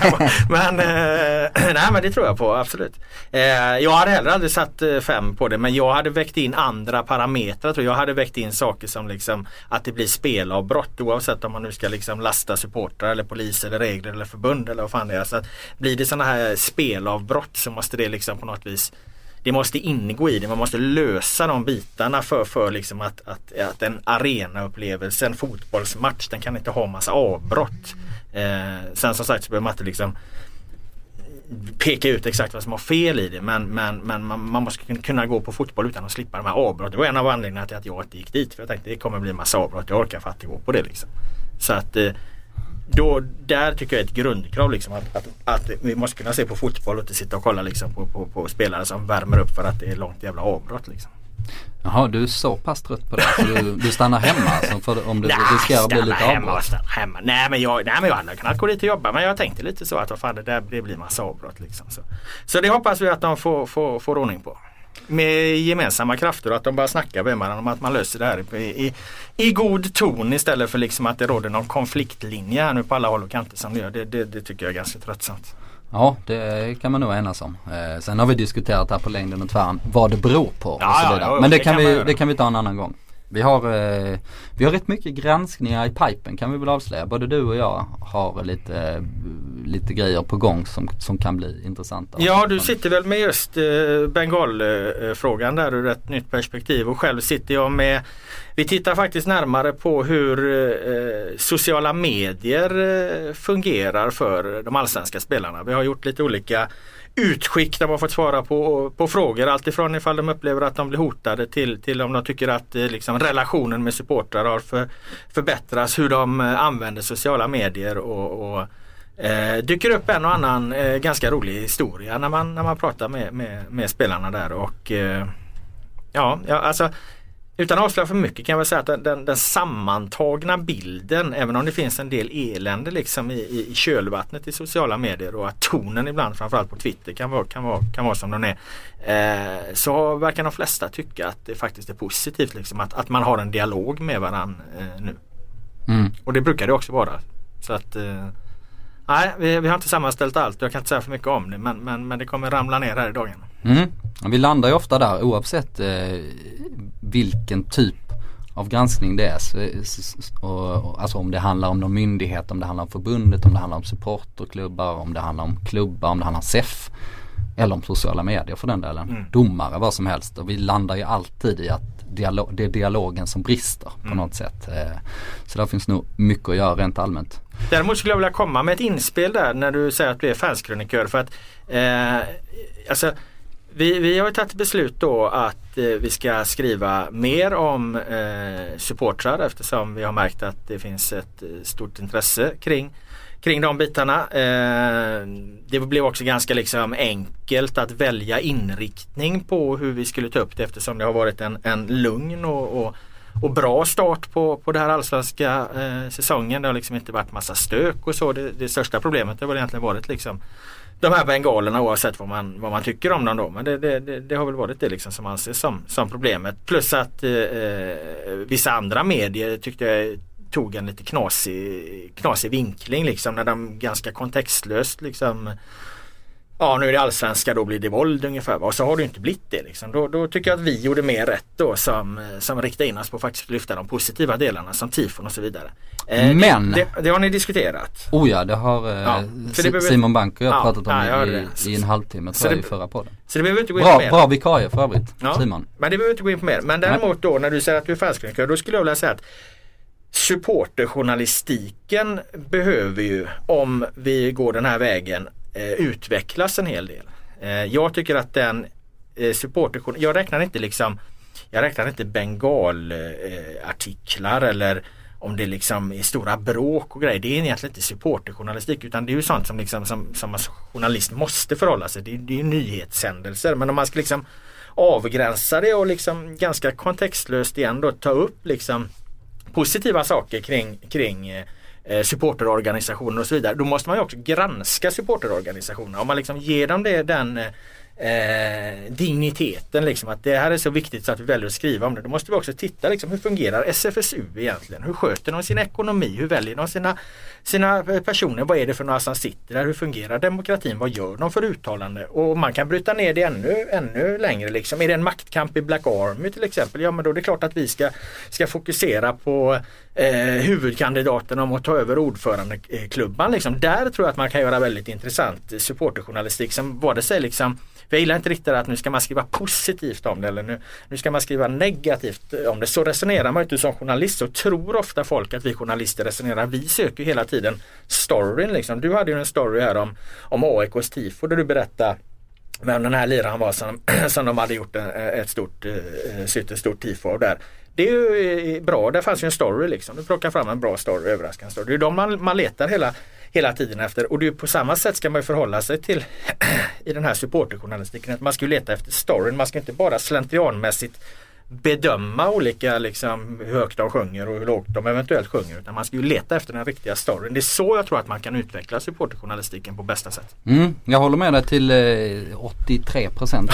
Speaker 3: nej, men det tror jag på, absolut. Jag hade heller aldrig satt 5 på det, men jag hade väckt in andra parametrar. Jag hade väckt in saker som liksom att det blir spelavbrott, oavsett om man nu ska liksom lasta supportrar eller polis eller regler eller förbund eller vad fan det är. Så att blir det sådana här spelavbrott så måste det liksom på något vis, det måste ingå i det. Man måste lösa de bitarna för liksom att en arenaupplevelse, en fotbollsmatch, den kan inte ha massa avbrott. Sen som sagt så behöver man inte liksom peka ut exakt vad som har fel i det, men man måste kunna gå på fotboll utan att slippa de här avbrott. Det var en av anledningarna till att jag inte gick dit, för jag tänkte det kommer bli en massa avbrott, jag orkar fatta gå på det liksom. Så att där tycker jag är ett grundkrav liksom, att vi måste kunna se på fotboll och inte sitta och kolla liksom, på spelare som värmer upp för att det är långt jävla avbrott liksom.
Speaker 2: Jaha, du är så pass trött på det så du stannar hemma alltså, för om det riskerar att bli lite avbrott.
Speaker 3: Hemma. Nej men jag hade kunnat gå dit och jobba, men jag tänkte lite så att vad fan, det blir massa avbrott liksom. Så det hoppas vi att de får ordning på. Med gemensamma krafter och att de bara snackar med varandra om att man löser det här i god ton istället för liksom att det råder någon konfliktlinje här nu på alla håll och kanter som det gör. Det tycker jag är ganska tröttsamt.
Speaker 2: Ja, det kan man nog enas om. Sen har vi diskuterat här på längden och tvären vad det beror på och så vidare. Men det kan vi ta en annan gång. Vi har rätt mycket granskningar i pipen, kan vi väl avslöja. Både du och jag har lite grejer på gång som kan bli intressanta.
Speaker 3: Ja, du sitter väl med just Bengal-frågan där ur ett nytt perspektiv, och själv sitter jag med, vi tittar faktiskt närmare på hur sociala medier fungerar för de allsvenska spelarna. Vi har gjort lite olika utskick där man fått svara på frågor, alltifrån ifall de upplever att de blir hotade till om de tycker att liksom, relationen med supportrar har förbättrats, hur de använder sociala medier och dyker upp en och annan ganska rolig historia när man pratar med spelarna där. Och alltså utan att avslöja för mycket kan jag väl säga att den sammantagna bilden, även om det finns en del elände liksom i kölvattnet i sociala medier och att tonen ibland framförallt på Twitter kan vara som den är, så verkar de flesta tycka att det faktiskt är positivt liksom, att man har en dialog med varandra nu. Och det brukar det också vara. Så att nej, vi har inte sammanställt allt, jag kan inte säga för mycket om det, men det kommer ramla ner här i dagen.
Speaker 2: Vi landar ju ofta där oavsett vilken typ av granskning det är. Alltså om det handlar om någon myndighet, om det handlar om förbundet, om det handlar om supporterklubbar, om det handlar om klubbar, om det handlar om SEF eller om sociala medier för den delen. Domare, vad som helst. Och vi landar ju alltid i att det är dialogen som brister på något sätt. Så där finns nog mycket att göra rent allmänt.
Speaker 3: Däremot skulle jag vilja komma med ett inspel där när du säger att du är fanskrönikör, för att alltså vi har ju tagit beslut då att vi ska skriva mer om supportrar, eftersom vi har märkt att det finns ett stort intresse kring de bitarna. Det blev också ganska liksom enkelt att välja inriktning på hur vi skulle ta upp det, eftersom det har varit en lugn och bra start på det här allsvenska säsongen. Det har liksom inte varit massa stök och så. Det största problemet har väl egentligen varit liksom de här bengalerna, oavsett vad man tycker om dem då. Men det har väl varit det liksom som anses som problemet. Plus att vissa andra medier tyckte jag tog en lite knasig vinkling liksom, när de ganska kontextlöst liksom, ja nu är det allsvenska, då blir det våld ungefär, och så har det inte blivit det liksom. Då tycker jag att vi gjorde mer rätt då som riktade in oss på faktiskt lyfta de positiva delarna som tifon och så vidare.
Speaker 2: Men
Speaker 3: det har ni diskuterat?
Speaker 2: Ja, det har Simon Bank och jag pratat om i en halvtimme tror jag i förra podden. Så det behöver inte gå in på mer. Bra vikarie för övrigt, Simon.
Speaker 3: Men det behöver inte gå in på mer. Men däremot då när du säger att du är fanskrönikör, då skulle jag vilja säga att supporterjournalistiken behöver ju, om vi går den här vägen, utvecklas en hel del. Jag tycker att den jag räknar inte bengalartiklar eller om det liksom är stora bråk och grejer. Det är egentligen inte supporterjournalistik, utan det är ju sånt som liksom som journalist måste förhålla sig. Det är ju nyhetshändelser, men om man ska liksom avgränsa det och liksom ganska kontextlöst igen då ta upp liksom positiva saker kring supporterorganisationer och så vidare, då måste man ju också granska supporterorganisationer. Om man liksom ger dem den digniteten liksom, att det här är så viktigt så att vi väljer att skriva om det, då måste vi också titta liksom, hur fungerar SFSU egentligen? Hur sköter de sin ekonomi? Hur väljer de sina personer? Vad är det för några som sitter där? Hur fungerar demokratin? Vad gör de för uttalande? Och man kan bryta ner det ännu längre liksom. Är det en maktkamp i Black Army till exempel? Ja, men då är det klart att vi ska fokusera på huvudkandidaten om att ta över ordförandeklubban liksom. Där tror jag att man kan göra väldigt intressant supporterjournalistik som både säger liksom, jag gillar inte riktigt att nu ska man skriva positivt om det eller nu ska man skriva negativt om det. Så resonerar man inte som journalist, så tror ofta folk att vi journalister resonerar. Vi söker hela tiden storyn liksom. Du hade ju en story här om AIKs tifo där du berättade vem den här liraren var som de hade gjort ett stort tifo av där. Det är ju bra, där fanns ju en story liksom. Du plockar fram en bra story, överraskande story. Det är de man letar hela tiden efter. Och det är på samma sätt ska man ju förhålla sig till i den här supporterjournalistiken, att man ska ju leta efter storyn. Man ska inte bara slentrianmässigt bedöma olika liksom, hur högt de sjunger och hur lågt de eventuellt sjunger, utan man ska ju leta efter den riktiga storyn. Det är så jag tror att man kan utveckla supporterjournalistiken på bästa sätt.
Speaker 2: Jag håller med dig till 83%.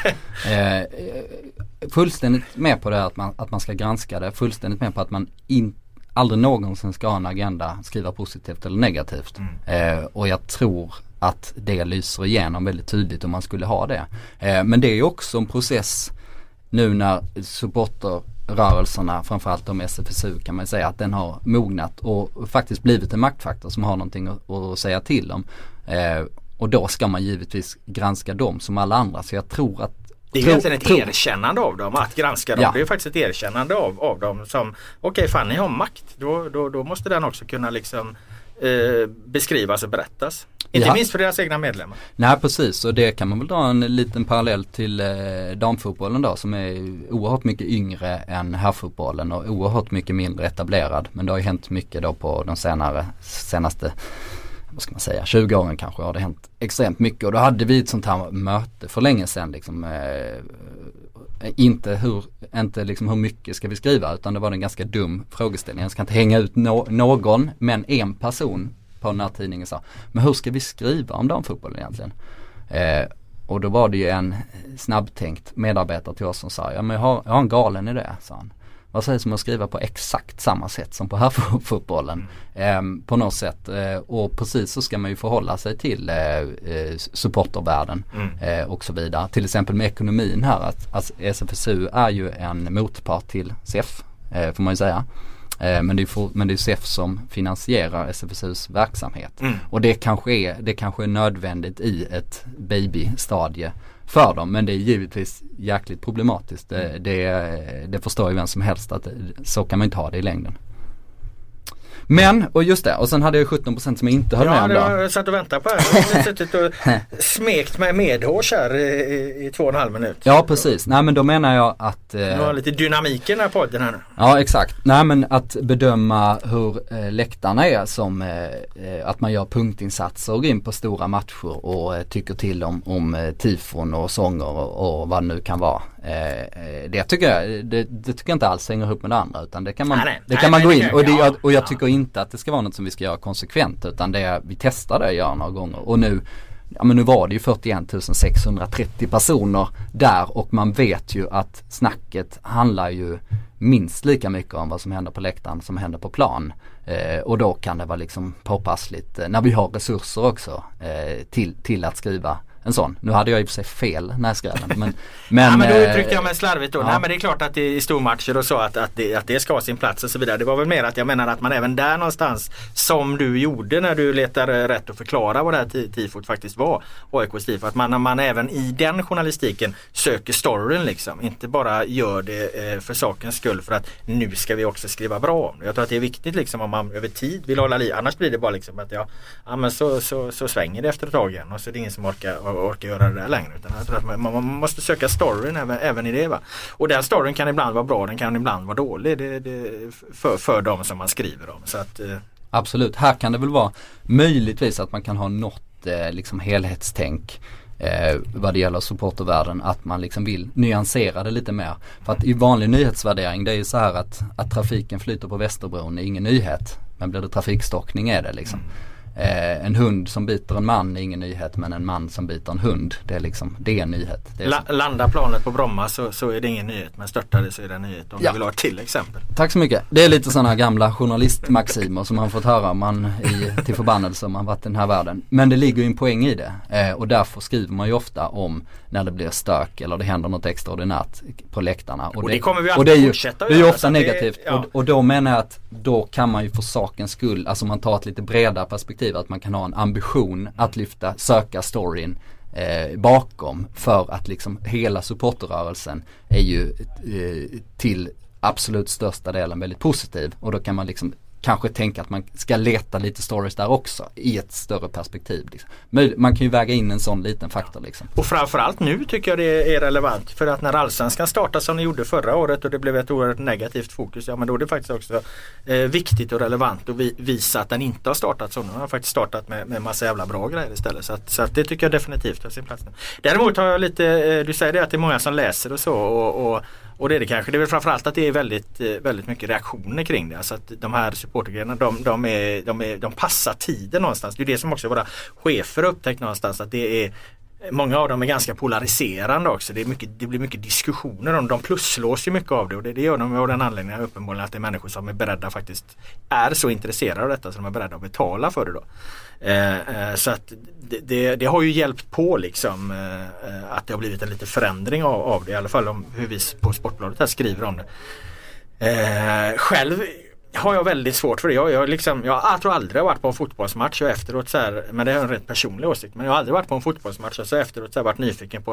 Speaker 2: Fullständigt med på det att man ska granska det. Fullständigt med på att man aldrig någonsin ska ha en agenda, skriva positivt eller negativt. Och jag tror att det lyser igenom väldigt tydligt om man skulle ha det. Men det är ju också en process nu när supporterrörelserna, framförallt om SFSU kan man säga, att den har mognat och faktiskt blivit en maktfaktor som har någonting att säga till om. Och då ska man givetvis granska dem som alla andra. Så jag tror att
Speaker 3: det är egentligen ett erkännande av dem att granska dem. Ja. Det är faktiskt ett erkännande av dem som okej, fan, ni har makt. Då måste den också kunna liksom beskrivas och berättas. Inte minst för deras egna medlemmar.
Speaker 2: Nej, precis. Och det kan man väl dra en liten parallell till damfotbollen då, som är oerhört mycket yngre än herrfotbollen och oerhört mycket mindre etablerad. Men det har ju hänt mycket då på de senaste vad ska man säga, 20 åren kanske har det hänt extremt mycket. Och då hade vi ett sånt här möte för länge sedan liksom, inte liksom hur mycket ska vi skriva, utan det var en ganska dum frågeställning. Jag ska inte hänga ut någon, men en person på den här tidningen sa, men hur ska vi skriva om damfotbollen egentligen? Och då var det ju en snabbtänkt medarbetare till oss som sa, ja men jag har en galen idé, sa han. Vad sägs om att skriva på exakt samma sätt som på herrfotbollen på något sätt. Och precis så ska man ju förhålla sig till supportervärlden och så vidare. Till exempel med ekonomin här, att SFSU är ju en motpart till SEF, får man ju säga. Men det är SEF som finansierar SFSUs verksamhet. Och det kanske är nödvändigt i ett babystadie för dem, men det är givetvis jäkligt problematiskt. Det förstår ju vem som helst att så kan man inte ha det i längden. Men, och just det, och sen hade jag 17% som jag inte höll med om då.
Speaker 3: Ja, jag satt och väntade på det. Jag har suttit och smekt med medhårs här i 2,5 minuter.
Speaker 2: Ja, precis. Nej, men då menar jag att
Speaker 3: du har lite dynamiken här på den här nu.
Speaker 2: Ja, exakt. Nej, men att bedöma hur läktarna är som att man gör punktinsatser och går in på stora matcher och tycker till om tifon och sånger och vad det nu kan vara. Det tycker jag inte alls hänger ihop med det andra, utan det kan man gå in och jag tycker inte att det ska vara något som vi ska göra konsekvent, utan vi testar det att göra några gånger. Och nu var det ju 41 630 personer där, och man vet ju att snacket handlar ju minst lika mycket om vad som händer på läktaren som händer på plan. Och då kan det vara liksom påpassligt när vi har resurser också till att skriva en sån. Nu hade jag i och för sig fel när jag skrev den. Men
Speaker 3: ja, men då uttryckte jag mig slarvigt då. Ja. Nej, men det är klart att det är i stormatcher och så att det ska ha sin plats och så vidare. Det var väl mer att jag menar att man även där någonstans, som du gjorde när du letade rätt att förklara vad det här tifot faktiskt var, AIKs tifo, att man även i den journalistiken söker storyn liksom. Inte bara gör det för sakens skull för att nu ska vi också skriva bra om det. Jag tror att det är viktigt liksom om man över tid vill hålla liv. Annars blir det bara liksom att men så svänger det efter ett tag igen och så är det ingen som orkar göra det där längre, utan jag tror att man måste söka storyn även i det, va? Och den storyn kan ibland vara bra, den kan ibland vara dålig för dem som man skriver om. Så att,
Speaker 2: absolut, här kan det väl vara möjligtvis att man kan ha något liksom helhetstänk vad det gäller supportervärlden, att man liksom vill nyansera det lite mer. För att i vanlig nyhetsvärdering, det är ju så här att trafiken flyter på Västerbron är ingen nyhet, men blir det trafikstockning är det liksom. En hund som biter en man är ingen nyhet, men en man som biter en hund, det är en nyhet.
Speaker 3: Landa planet på Bromma så är det ingen nyhet, men störtar det så är det en nyhet, om du vill ha ett till exempel.
Speaker 2: Tack så mycket. Det är lite sådana gamla journalistmaximer som man fått höra om man till förbannelse om man varit i den här världen. Men det ligger ju en poäng i det, och därför skriver man ju ofta om när det blir stök eller det händer något extraordinärt på läktarna. Och det kommer vi alltid fortsätta. Det är ju ofta negativt. Och då menar jag att då kan man ju för sakens skull, alltså man tar ett lite bredare perspektiv, att man kan ha en ambition att söka storyn bakom, för att liksom hela supporterrörelsen är ju till absolut största delen väldigt positiv, och då kan man liksom kanske tänka att man ska leta lite stories där också i ett större perspektiv liksom. Man kan ju väga in en sån liten faktor liksom.
Speaker 3: Och framförallt nu tycker jag det är relevant, för att när Allsvenskan startar som ni gjorde förra året och det blev ett oerhört negativt fokus, ja men då är det faktiskt också viktigt och relevant att visa att den inte har startat så. Nu har jag faktiskt startat med massa jävla bra grejer istället, så att det tycker jag definitivt har sin plats nu. Däremot har jag lite, du säger det att det är många som läser och så, och det är det kanske. Det är väl framförallt att det är väldigt, väldigt mycket reaktioner kring det. Alltså att de här supportergrejerna, de passar tiden någonstans. Det är det som också våra chefer upptäckt någonstans, att det är många av dem är ganska polariserande också. Det blir mycket diskussioner om. De plusslås ju mycket av det, och det gör de av den anledningen uppenbarligen att det är människor som är beredda faktiskt är så intresserade av detta så de är beredda att betala för det då. Så att det har ju hjälpt på liksom att det har blivit en liten förändring av det, i alla fall om hur vi på Sportbladet här skriver om det. Själv har jag väldigt svårt för det. Jag tror aldrig jag varit på en fotbollsmatch och efteråt så här, men det är en rätt personlig åsikt, men jag har aldrig varit på en fotbollsmatch och så efteråt så har jag varit nyfiken på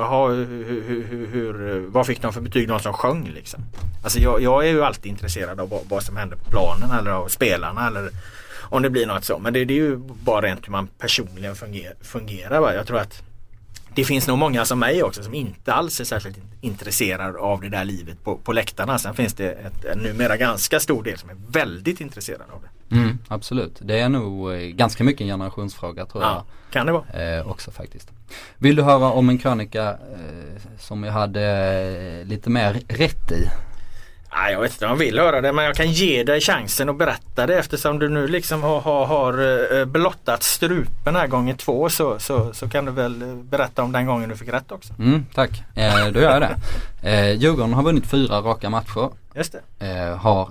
Speaker 3: vad fick de för betyg de som sjöng liksom. Alltså jag är ju alltid intresserad av vad som händer på planen eller av spelarna eller om det blir något så, men det är ju bara rent hur man personligen fungerar va? Jag tror att det finns nog många som mig också som inte alls är särskilt intresserad av det där livet på läktarna. Sen finns det en numera ganska stor del som är väldigt intresserad av det.
Speaker 2: Absolut. Det är nog ganska mycket en generationsfråga tror jag.
Speaker 3: Kan det vara.
Speaker 2: Också faktiskt. Vill du höra om en krönika som jag hade lite mer rätt i?
Speaker 3: Nej, jag vet inte om jag vill höra det, men jag kan ge dig chansen att berätta det eftersom du nu liksom har blottat strupen här gånger 2 så kan du väl berätta om den gången du fick rätt också.
Speaker 2: Tack. Då gör jag det. Djurgården har vunnit 4 raka matcher.
Speaker 3: Just det.
Speaker 2: Har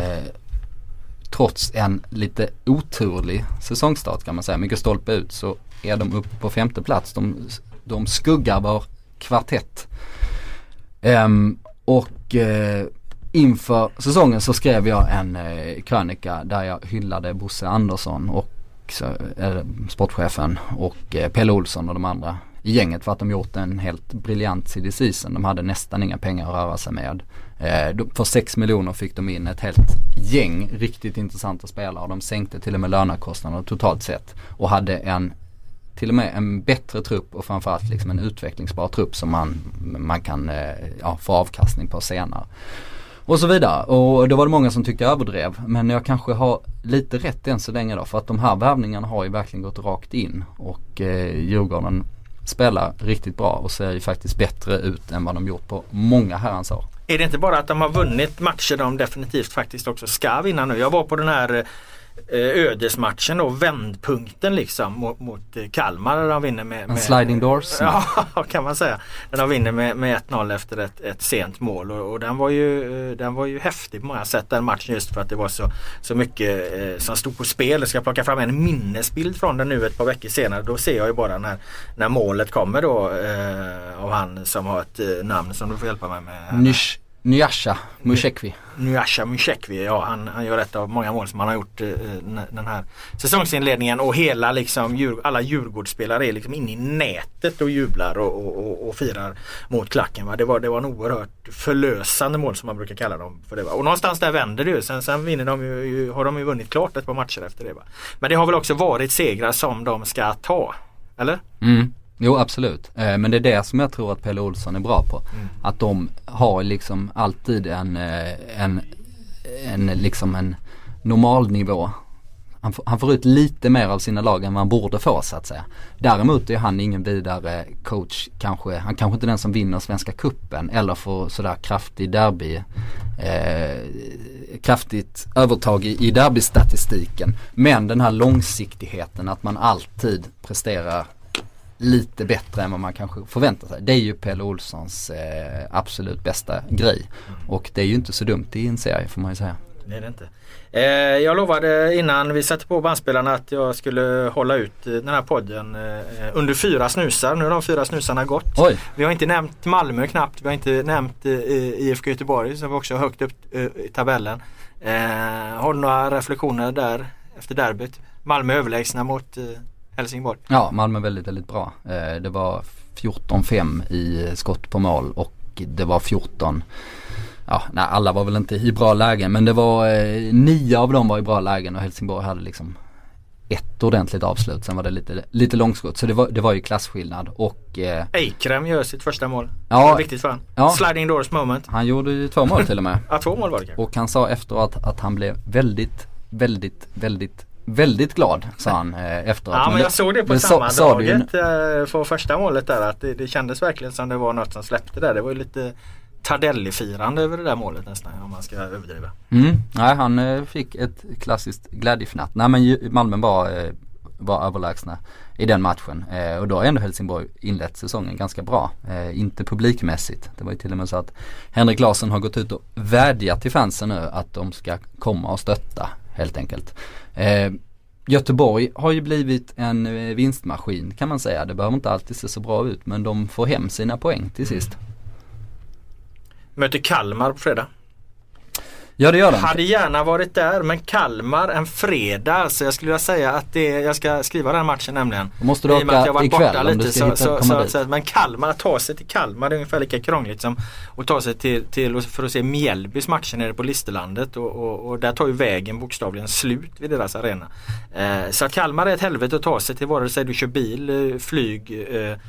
Speaker 2: trots en lite oturlig säsongstart kan man säga, mycket stolpe ut, så är de uppe på 5:e plats. De skuggar var kvartett. Inför säsongen så skrev jag en krönika där jag hyllade Bosse Andersson och sportchefen och Pelle Olsson och de andra i gänget för att de gjort en helt briljant silly season. De hade nästan inga pengar att röra sig med. För 6 miljoner fick de in ett helt gäng riktigt intressanta spelare och de sänkte till och med lönekostnaderna totalt sett och hade till och med en bättre trupp och framförallt liksom en utvecklingsbar trupp som man kan få avkastning på senare. Och så vidare. Och då var det många som tyckte jag överdrev. Men jag kanske har lite rätt än så länge då. För att de här värvningarna har ju verkligen gått rakt in. Och Djurgården spelar riktigt bra och ser ju faktiskt bättre ut än vad de gjort på många herrans år.
Speaker 3: Är det inte bara att de har vunnit matcher de definitivt faktiskt också ska vinna nu? Jag var på den här ödesmatchen och vändpunkten liksom mot Kalmar där de vinner med
Speaker 2: en sliding doors.
Speaker 3: Ja, kan man säga. Där de vinner med 1-0 efter ett sent mål och den var ju häftig på många sätt den matchen just för att det var så mycket som stod på spel. Jag ska plocka fram en minnesbild från den nu ett par veckor senare. Då ser jag ju bara när målet kommer då av han som har ett namn som du får hjälpa mig med.
Speaker 2: Nyasha Mushekwi, ja han gör ett av många mål som han har gjort den här säsongsinledningen och hela liksom alla Djurgårdsspelare är liksom inne i nätet och jublar och firar mot klacken va? Det var en oerhört förlösande mål som man brukar kalla dem för det va? Och någonstans där vänder det ju sen vinner har de ju vunnit klart ett par matcher efter det va? Men det har väl också varit segrar som de ska ta, eller? Jo, absolut. Men det är det som jag tror att Pelle Olsson är bra på. Att de har liksom alltid en normal nivå. Han får ut lite mer av sina lag än man borde få så att säga. Däremot är han ingen vidare coach kanske. Han kanske inte är den som vinner Svenska Cupen eller får sådär kraftigt övertag i derbystatistiken. Men den här långsiktigheten att man alltid presterar lite bättre än vad man kanske förväntar sig. Det är ju Pelle Olssons absolut bästa grej. Och det är ju inte så dumt i en serie får man ju säga.
Speaker 3: Det är det inte. Jag lovade innan vi satte på bandspelarna att jag skulle hålla ut den här podden under 4 snusar. Nu har de 4 snusarna gått.
Speaker 2: Oj.
Speaker 3: Vi har inte nämnt Malmö knappt. Vi har inte nämnt IFK Göteborg som var också högt upp i tabellen. Har du några reflektioner där efter derbyt? Malmö överlägsna mot Helsingborg.
Speaker 2: Ja, Malmö väldigt, väldigt bra. Det var 14-5 i skott på mål och det var 14. Alla var väl inte i bra lägen men det var 9 av dem var i bra lägen och Helsingborg hade liksom ett ordentligt avslut. Sen var det lite långskott så det var ju klasskillnad och
Speaker 3: Eikrem gör sitt första mål.
Speaker 2: Ja,
Speaker 3: det var viktigt för han.
Speaker 2: Ja.
Speaker 3: Sliding doors moment.
Speaker 2: Han gjorde ju 2 mål till och med.
Speaker 3: Ja, 2 mål var det kanske.
Speaker 2: Och han sa efteråt att han blev väldigt, väldigt, väldigt väldigt glad, sa han efteråt.
Speaker 3: Ja, men jag såg det på sammandraget för första målet där att det kändes verkligen som det var något som släppte där. Det var ju lite Tardelli-firande över det där målet nästan om man ska överdriva.
Speaker 2: Nej, han fick ett klassiskt glädjefnatt. Nej, men Malmö var överlägsna i den matchen. Och då har ändå Helsingborg inlett säsongen ganska bra. Inte publikmässigt. Det var ju till och med så att Henrik Larsson har gått ut och vädjat till fansen nu att de ska komma och stötta helt enkelt. Göteborg har ju blivit en vinstmaskin kan man säga. Det behöver inte alltid se så bra ut men de får hem sina poäng till sist.
Speaker 3: Möter Kalmar på fredag.
Speaker 2: Ja, det gör de.
Speaker 3: Hade gärna varit där, men Kalmar en fredag, så jag skulle vilja säga att jag ska skriva den matchen nämligen.
Speaker 2: Då måste du åka ikväll om du ska komma dit.
Speaker 3: Men Kalmar, att ta sig till Kalmar, det är ungefär lika krångligt som att ta sig till för att se Mjällbys matcher nere på Listerlandet, och där tar ju vägen bokstavligen slut vid deras arena. Så att Kalmar är ett helvete att ta sig till, vare sig du kör bil, flyg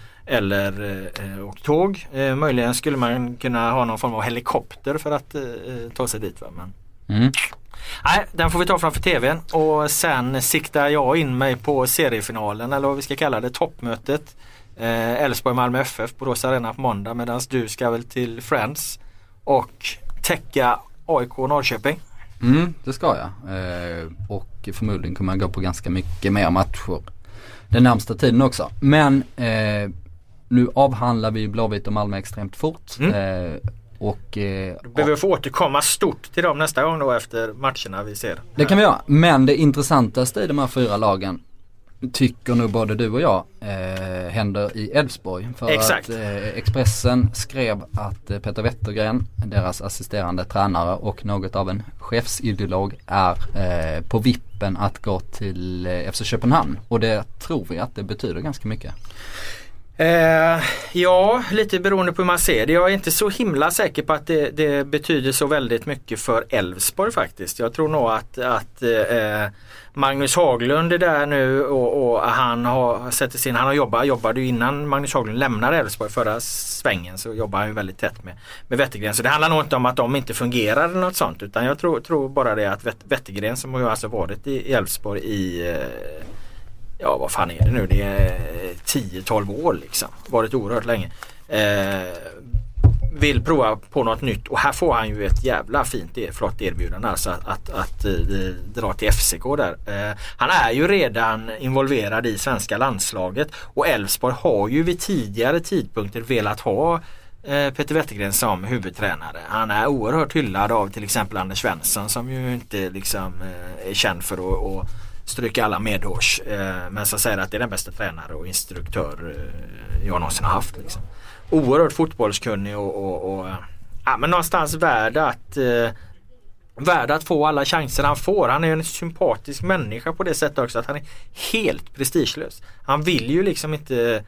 Speaker 3: och tåg. Möjligen skulle man kunna ha någon form av helikopter för att ta sig dit. Va? Men nej, den får vi ta framför tvn, och sen siktar jag in mig på seriefinalen, eller vad vi ska kalla det, toppmötet. Elfsborg-Malmö FF på Borås Arena på måndag, medan du ska väl till Friends och täcka AIK Norrköping.
Speaker 2: Det ska jag. Och förmodligen kommer jag gå på ganska mycket mer matcher den närmsta tiden också. Men nu avhandlar vi Blåvitt och Malmö extremt fort.
Speaker 3: Behöver få återkomma stort till dem nästa gång då, efter matcherna vi ser.
Speaker 2: Det kan vi göra. Men det intressantaste i de här 4 lagen tycker nog både du och jag händer i Elfsborg. För
Speaker 3: exakt.
Speaker 2: Att Expressen skrev att Peter Wettergren, deras assisterande tränare och något av en chefsideolog, är på vippen att gå till FC Köpenhamn. Och det tror vi att det betyder ganska mycket.
Speaker 3: Ja, lite beroende på hur man ser det. Jag är inte så himla säker på att det betyder så väldigt mycket för Elfsborg faktiskt. Jag tror nog att Magnus Haglund är där nu, och han har sett sin, han jobbade ju innan Magnus Haglund lämnade Elfsborg förra svängen, så jobbar han ju väldigt tätt med Wettergren. Så det handlar nog inte om att de inte fungerar eller något sånt, utan jag tror bara det att Wettergren, som har ju alltså varit i Elfsborg i ja, vad fan är det nu? Det är 10-12 år liksom. Varit oerhört länge. Vill prova på något nytt, och här får han ju ett jävla flott erbjudande, alltså att dra till FCK där. Han är ju redan involverad i svenska landslaget, och Elfsborg har ju vid tidigare tidpunkter velat ha Peter Wettergren som huvudtränare. Han är oerhört hyllad av till exempel Anders Svensson, som ju inte liksom är känd för att stryka alla medhårs, men så säger att det är den bästa tränare och instruktör jag någonsin har haft liksom. Oerhört fotbollskunnig och men någonstans värd att få alla chanser han får. Han är en sympatisk människa på det sättet också, att han är helt prestigelös. Han vill ju liksom inte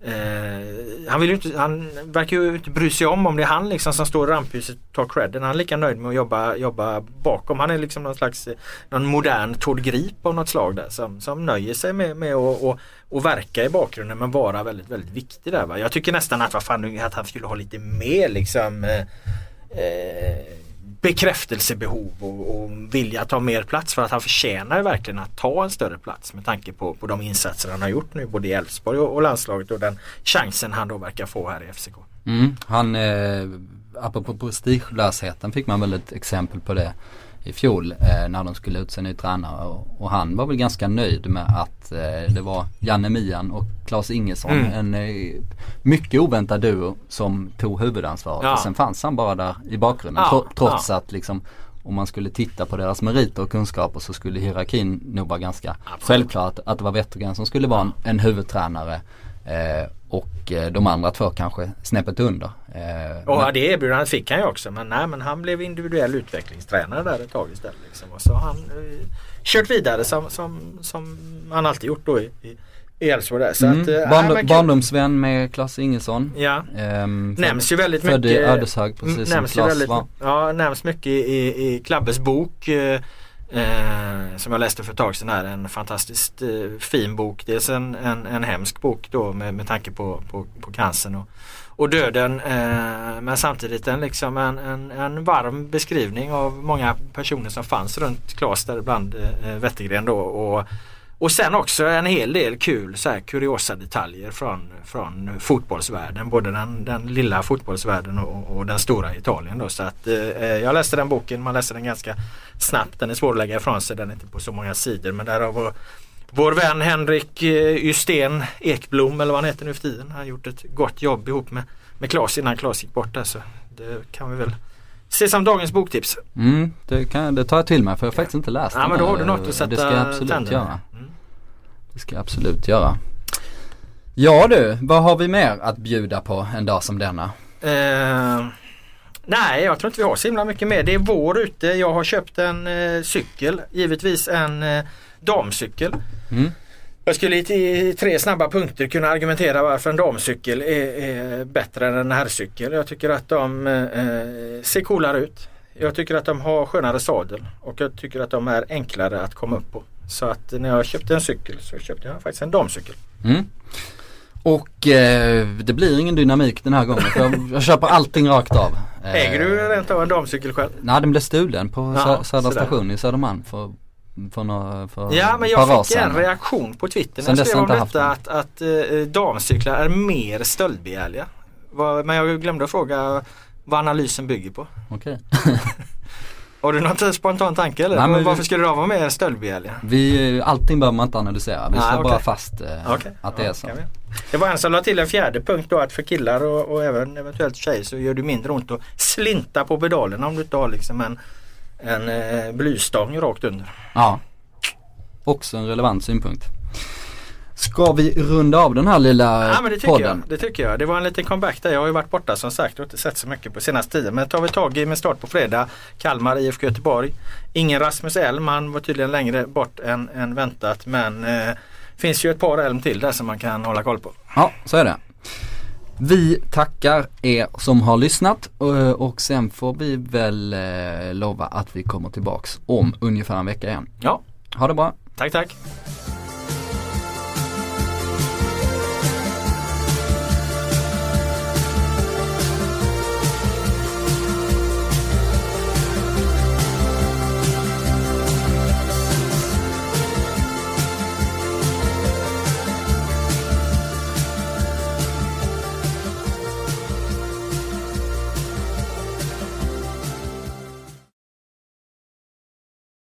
Speaker 3: han verkar ju inte bry sig om det är han liksom som står i ramphuset och tar credden. Han är lika nöjd med att jobba bakom. Han är liksom någon modern Tord Grip av något slag där, som nöjer sig med att verka i bakgrunden, men vara väldigt, väldigt viktig där. Va? Jag tycker nästan att han skulle ha lite mer liksom bekräftelsebehov och vilja ta mer plats, för att han förtjänar verkligen att ta en större plats med tanke på de insatser han har gjort nu både i Elfsborg och landslaget, och den chansen han då verkar få här i FCK.
Speaker 2: Han, apropå prestigelösheten, fick man väl ett exempel på det i fjol när de skulle utse ny tränare, och han var väl ganska nöjd med att det var Janne Mian och Claes Ingesson, en mycket oväntad duo som tog huvudansvaret, och sen fanns han bara där i bakgrunden, trots att liksom, om man skulle titta på deras meriter och kunskaper, så skulle hierarkin nog vara ganska självklart att det var Wettergren som skulle vara en huvudtränare, och de andra 2 kanske snäppet under.
Speaker 3: Och det erbjudandet fick han ju också, men han blev individuell utvecklingstränare där ett tag istället liksom. Och så har han kört vidare som han alltid gjort då i Elfsborg där. Så att,
Speaker 2: barndomsvän med Claes Ingesson.
Speaker 3: Ja. Nämns ju väldigt mycket.
Speaker 2: Född i Ödeshög, precis som Claes var. Ja,
Speaker 3: nämns mycket i Klabbes bok. Som jag läste för ett tag sedan här, en fantastiskt fin bok. Dels en hemsk bok då med tanke på cancern och döden, men samtidigt en varm beskrivning av många personer som fanns runt Claes, där bland Wettergren då, och sen också en hel del kul så här kuriosa detaljer från fotbollsvärlden, både den lilla fotbollsvärlden och den stora Italien då. Så att jag läste den boken, man läser den ganska snabbt, den är svår att lägga ifrån sig, den är inte på så många sidor, men där har vår vän Henrik Ystén Ekblom, eller vad han heter nu för tiden, han har gjort ett gott jobb ihop med Claes innan Claes gick bort där, så det kan vi väl se som dagens boktips.
Speaker 2: Det tar jag till mig, för jag har faktiskt inte läst den.
Speaker 3: Ja, men då har du något att sätta.
Speaker 2: Det ska jag absolut göra. Det ska jag absolut göra. Ja du, vad har vi mer att bjuda på en dag som denna?
Speaker 3: Nej, jag tror inte vi har så himla mycket mer. Det är vår ute. Jag har köpt en cykel. Givetvis en damcykel. Jag skulle i 3 snabba punkter kunna argumentera varför en damcykel är bättre än en herrcykel. Jag tycker att de ser coolare ut. Jag tycker att de har skönare sadel. Och jag tycker att de är enklare att komma upp på. Så att när jag köpte en cykel så köpte jag faktiskt en damcykel.
Speaker 2: Och det blir ingen dynamik den här gången. För jag köper allting rakt av.
Speaker 3: Äger du rent av en damcykel själv?
Speaker 2: Nej, den blev stulen på Södra station i Södermalm för
Speaker 3: ja, men jag fick en reaktion på Twitter när jag skrev om detta att damcyklar är mer stöldbegärliga. Men jag glömde att fråga vad analysen bygger på.
Speaker 2: Okej.
Speaker 3: Har du någon spontan tanke eller? Nej, men varför skulle de vara mer stöldbegärliga?
Speaker 2: Allting behöver man inte analysera. Vi slår bara fast att det är så.
Speaker 3: Det var en som la till en 4:e punkt då, att för killar och även eventuellt tjejer så gör det mindre ont att slinta på pedalerna om du inte har liksom en blystång rakt under.
Speaker 2: Ja, också en relevant synpunkt. Ska vi runda av den här lilla podden?
Speaker 3: Det tycker jag. Det var en liten comeback där. Jag har ju varit borta som sagt och inte sett så mycket på senaste tiden. Men tar vi tag i med start på fredag. Kalmar, IFK Göteborg. Ingen Rasmus Elm. Han var tydligen längre bort än väntat. Men finns ju ett par Elm till där som man kan hålla koll på.
Speaker 2: Ja, så är det. Vi tackar er som har lyssnat och sen får vi väl lova att vi kommer tillbaks om ungefär en vecka igen.
Speaker 3: Ja.
Speaker 2: Ha det bra.
Speaker 3: Tack.